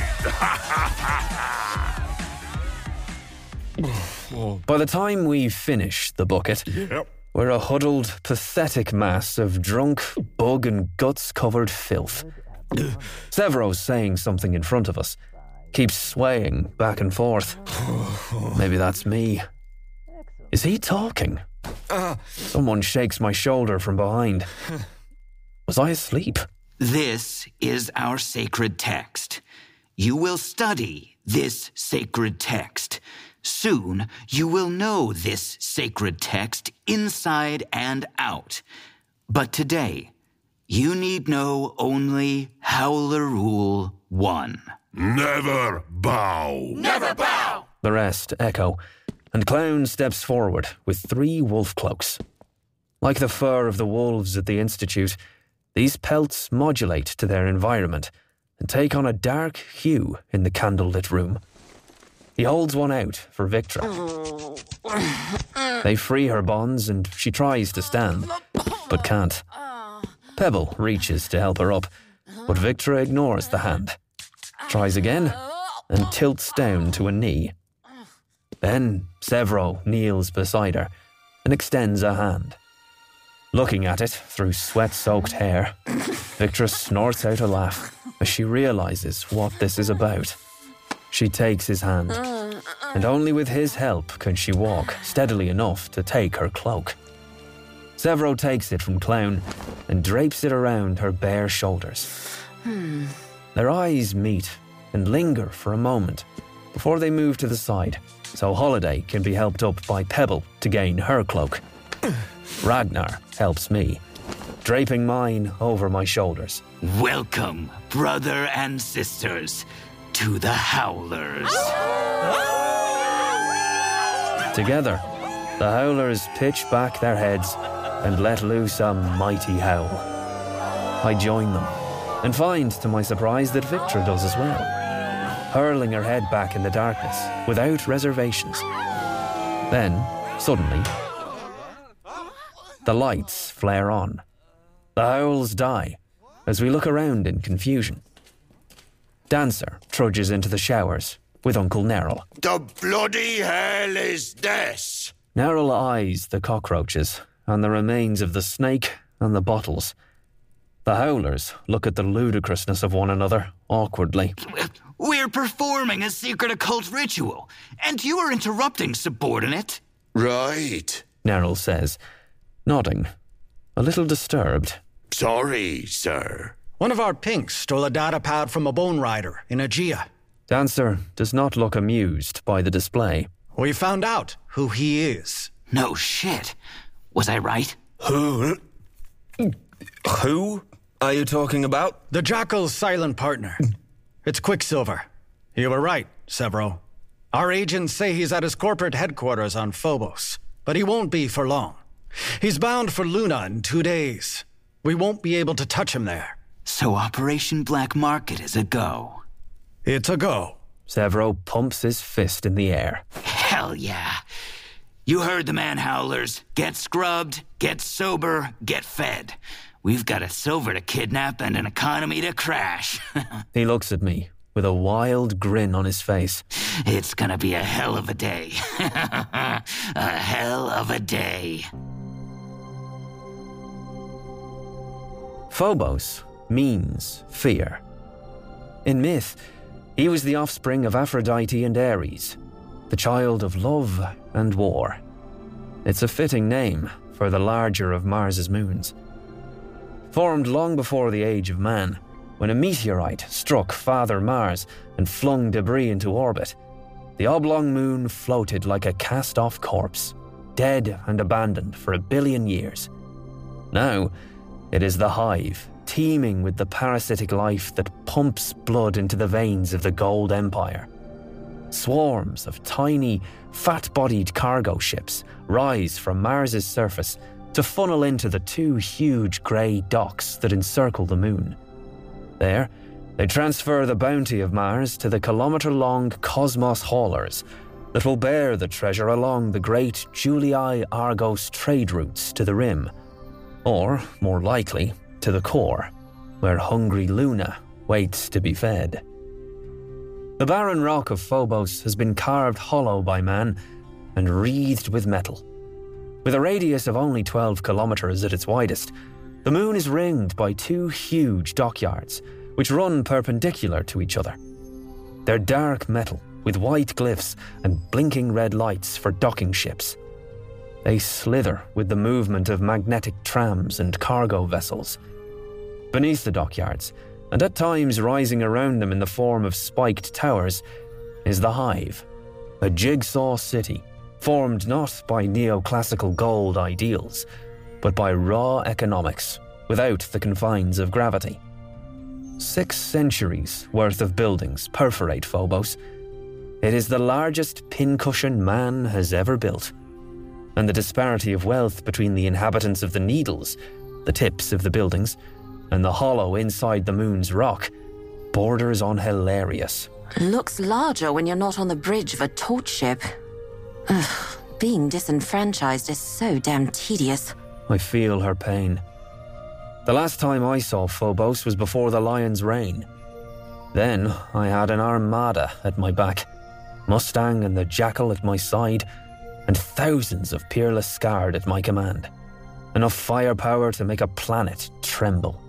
By the time we finish the bucket, we're a huddled, pathetic mass of drunk, bug and guts-covered filth. Severo's saying something in front of us, keeps swaying back and forth. Maybe that's me. Is he talking? Someone shakes my shoulder from behind. Was I asleep? This is our sacred text. You will study this sacred text. Soon you will know this sacred text inside and out. But today, you need know only Howler Rule 1. Never bow! Never bow! The rest echo, and Clown steps forward with 3 wolf cloaks. Like the fur of the wolves at the Institute, these pelts modulate to their environment and take on a dark hue in the candlelit room. He holds one out for Victra. They free her bonds and she tries to stand, but can't. Pebble reaches to help her up, but Victra ignores the hand, tries again, and tilts down to a knee. Then Severo kneels beside her and extends a hand. Looking at it through sweat-soaked hair, Victra snorts out a laugh as she realises what this is about. She takes his hand, and only with his help can she walk steadily enough to take her cloak. Severo takes it from Clown and drapes it around her bare shoulders. Their eyes meet and linger for a moment before they move to the side, so Holiday can be helped up by Pebble to gain her cloak. Ragnar helps me, draping mine over my shoulders. Welcome, brother and sisters, to the Howlers. Together, the Howlers pitch back their heads and let loose a mighty howl. I join them, and find, to my surprise, that Victra does as well, hurling her head back in the darkness without reservations. Then, suddenly, the lights flare on. The howls die as we look around in confusion. Dancer trudges into the showers with Uncle Neril. The bloody hell is this? Neril eyes the cockroaches and the remains of the snake and the bottles. The Howlers look at the ludicrousness of one another awkwardly. We're performing a secret occult ritual, and you are interrupting, subordinate. Right, Neril says, nodding, a little disturbed. Sorry, sir. One of our pinks stole a data pad from a bone rider in Aegea. Dancer does not look amused by the display. We found out who he is. No shit. Was I right? Who are you talking about? The Jackal's silent partner. It's Quicksilver. You were right, Severo. Our agents say he's at his corporate headquarters on Phobos, but he won't be for long. He's bound for Luna in 2 days. We won't be able to touch him there. So Operation Black Market is a go. It's a go. Severo pumps his fist in the air. Hell yeah. You heard the man, Howlers. Get scrubbed, get sober, get fed. We've got a silver to kidnap and an economy to crash. He looks at me with a wild grin on his face. It's gonna be a hell of a day. A hell of a day. Phobos means fear. In myth, he was the offspring of Aphrodite and Ares, the child of love and war. It's a fitting name for the larger of Mars's moons. Formed long before the age of man, when a meteorite struck Father Mars and flung debris into orbit, the oblong moon floated like a cast-off corpse, dead and abandoned for 1 billion years. Now, it is the hive, teeming with the parasitic life that pumps blood into the veins of the Gold Empire. Swarms of tiny, fat-bodied cargo ships rise from Mars's surface to funnel into the 2 huge grey docks that encircle the moon. There, they transfer the bounty of Mars to the kilometre-long Cosmos haulers that will bear the treasure along the great Julii-Argos trade routes to the Rim, or, more likely, to the core, where hungry Luna waits to be fed. The barren rock of Phobos has been carved hollow by man and wreathed with metal. With a radius of only 12 kilometres at its widest, the moon is ringed by 2 huge dockyards, which run perpendicular to each other. They're dark metal, with white glyphs and blinking red lights for docking ships. They slither with the movement of magnetic trams and cargo vessels. Beneath the dockyards, and at times rising around them in the form of spiked towers, is the Hive, a jigsaw city formed not by neoclassical gold ideals, but by raw economics without the confines of gravity. 6 centuries worth of buildings perforate Phobos. It is the largest pincushion man has ever built, and the disparity of wealth between the inhabitants of the Needles, the tips of the buildings, and the hollow inside the moon's rock borders on hilarious. Looks larger when you're not on the bridge of a torch ship. Ugh, being disenfranchised is so damn tedious. I feel her pain. The last time I saw Phobos was before the Lion's reign. Then I had an armada at my back, Mustang and the Jackal at my side, and thousands of peerless Scarred at my command. Enough firepower to make a planet tremble.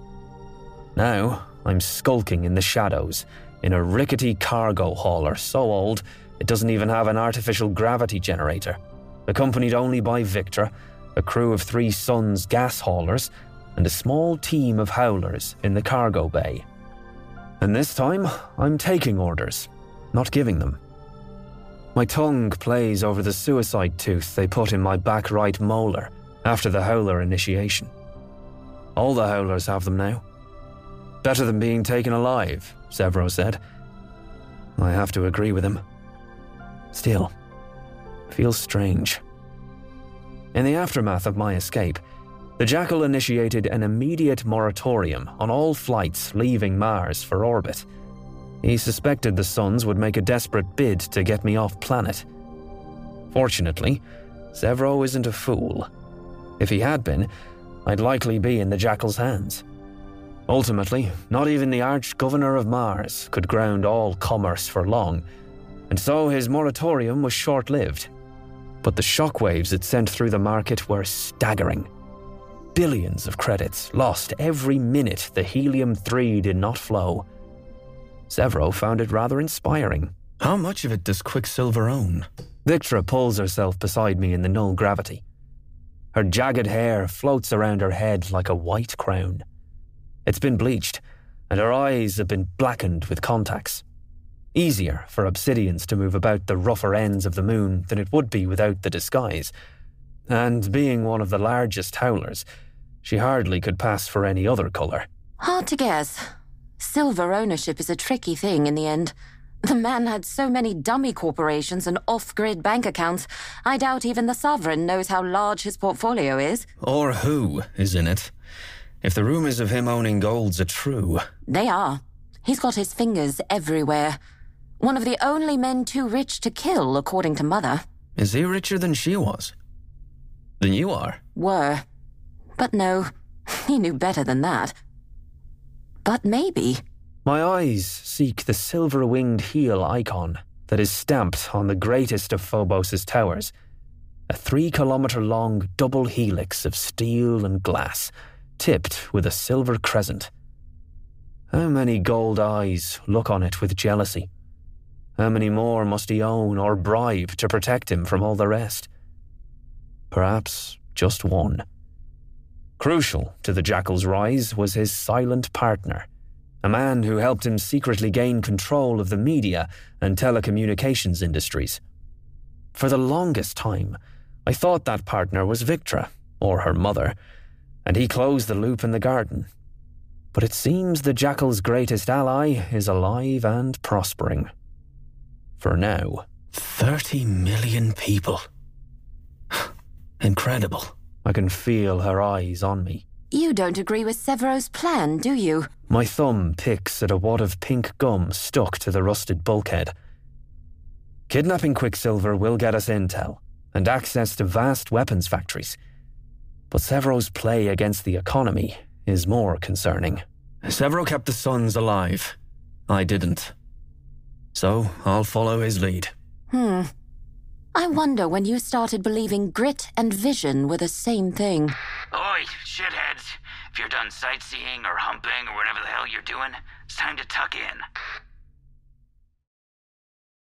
Now I'm skulking in the shadows in a rickety cargo hauler so old it doesn't even have an artificial gravity generator, accompanied only by Victra, a crew of 3 Suns gas haulers, and a small team of howlers in the cargo bay. And this time, I'm taking orders, not giving them. My tongue plays over the suicide tooth they put in my back right molar after the howler initiation. All the howlers have them now. Better than being taken alive, Severo said. I have to agree with him. Still, feels strange. In the aftermath of my escape, the Jackal initiated an immediate moratorium on all flights leaving Mars for orbit. He suspected the Suns would make a desperate bid to get me off planet. Fortunately, Severo isn't a fool. If he had been, I'd likely be in the Jackal's hands. Ultimately, not even the Arch-Governor of Mars could ground all commerce for long, and so his moratorium was short-lived. But the shockwaves it sent through the market were staggering. Billions of credits lost every minute the helium-3 did not flow. Severo found it rather inspiring. How much of it does Quicksilver own? Victra pulls herself beside me in the null gravity. Her jagged hair floats around her head like a white crown. It's been bleached, and her eyes have been blackened with contacts. Easier for obsidians to move about the rougher ends of the moon than it would be without the disguise. And being one of the largest howlers, she hardly could pass for any other colour. Hard to guess. Silver ownership is a tricky thing in the end. The man had so many dummy corporations and off-grid bank accounts, I doubt even the Sovereign knows how large his portfolio is. Or who is in it. If the rumours of him owning golds are true. They are. He's got his fingers everywhere. One of the only men too rich to kill, according to Mother. Is he richer than she was? Than you are? Were. But no, he knew better than that. But maybe. My eyes seek the silver-winged heel icon that is stamped on the greatest of Phobos' towers. A 3-kilometre-long double helix of steel and glass, tipped with a silver crescent. How many gold eyes look on it with jealousy? How many more must he own or bribe to protect him from all the rest? Perhaps just one. Crucial to the Jackal's rise was his silent partner, a man who helped him secretly gain control of the media and telecommunications industries. For the longest time, I thought that partner was Victra, or her mother, and he closed the loop in the garden. But it seems the Jackal's greatest ally is alive and prospering. For now. 30 million people. Incredible. I can feel her eyes on me. You don't agree with Severo's plan, do you? My thumb picks at a wad of pink gum stuck to the rusted bulkhead. Kidnapping Quicksilver will get us intel and access to vast weapons factories. But Severo's play against the economy is more concerning. Severo kept the Suns alive. I didn't. So I'll follow his lead. I wonder when you started believing grit and vision were the same thing. Oi, shitheads. If you're done sightseeing or humping or whatever the hell you're doing, it's time to tuck in.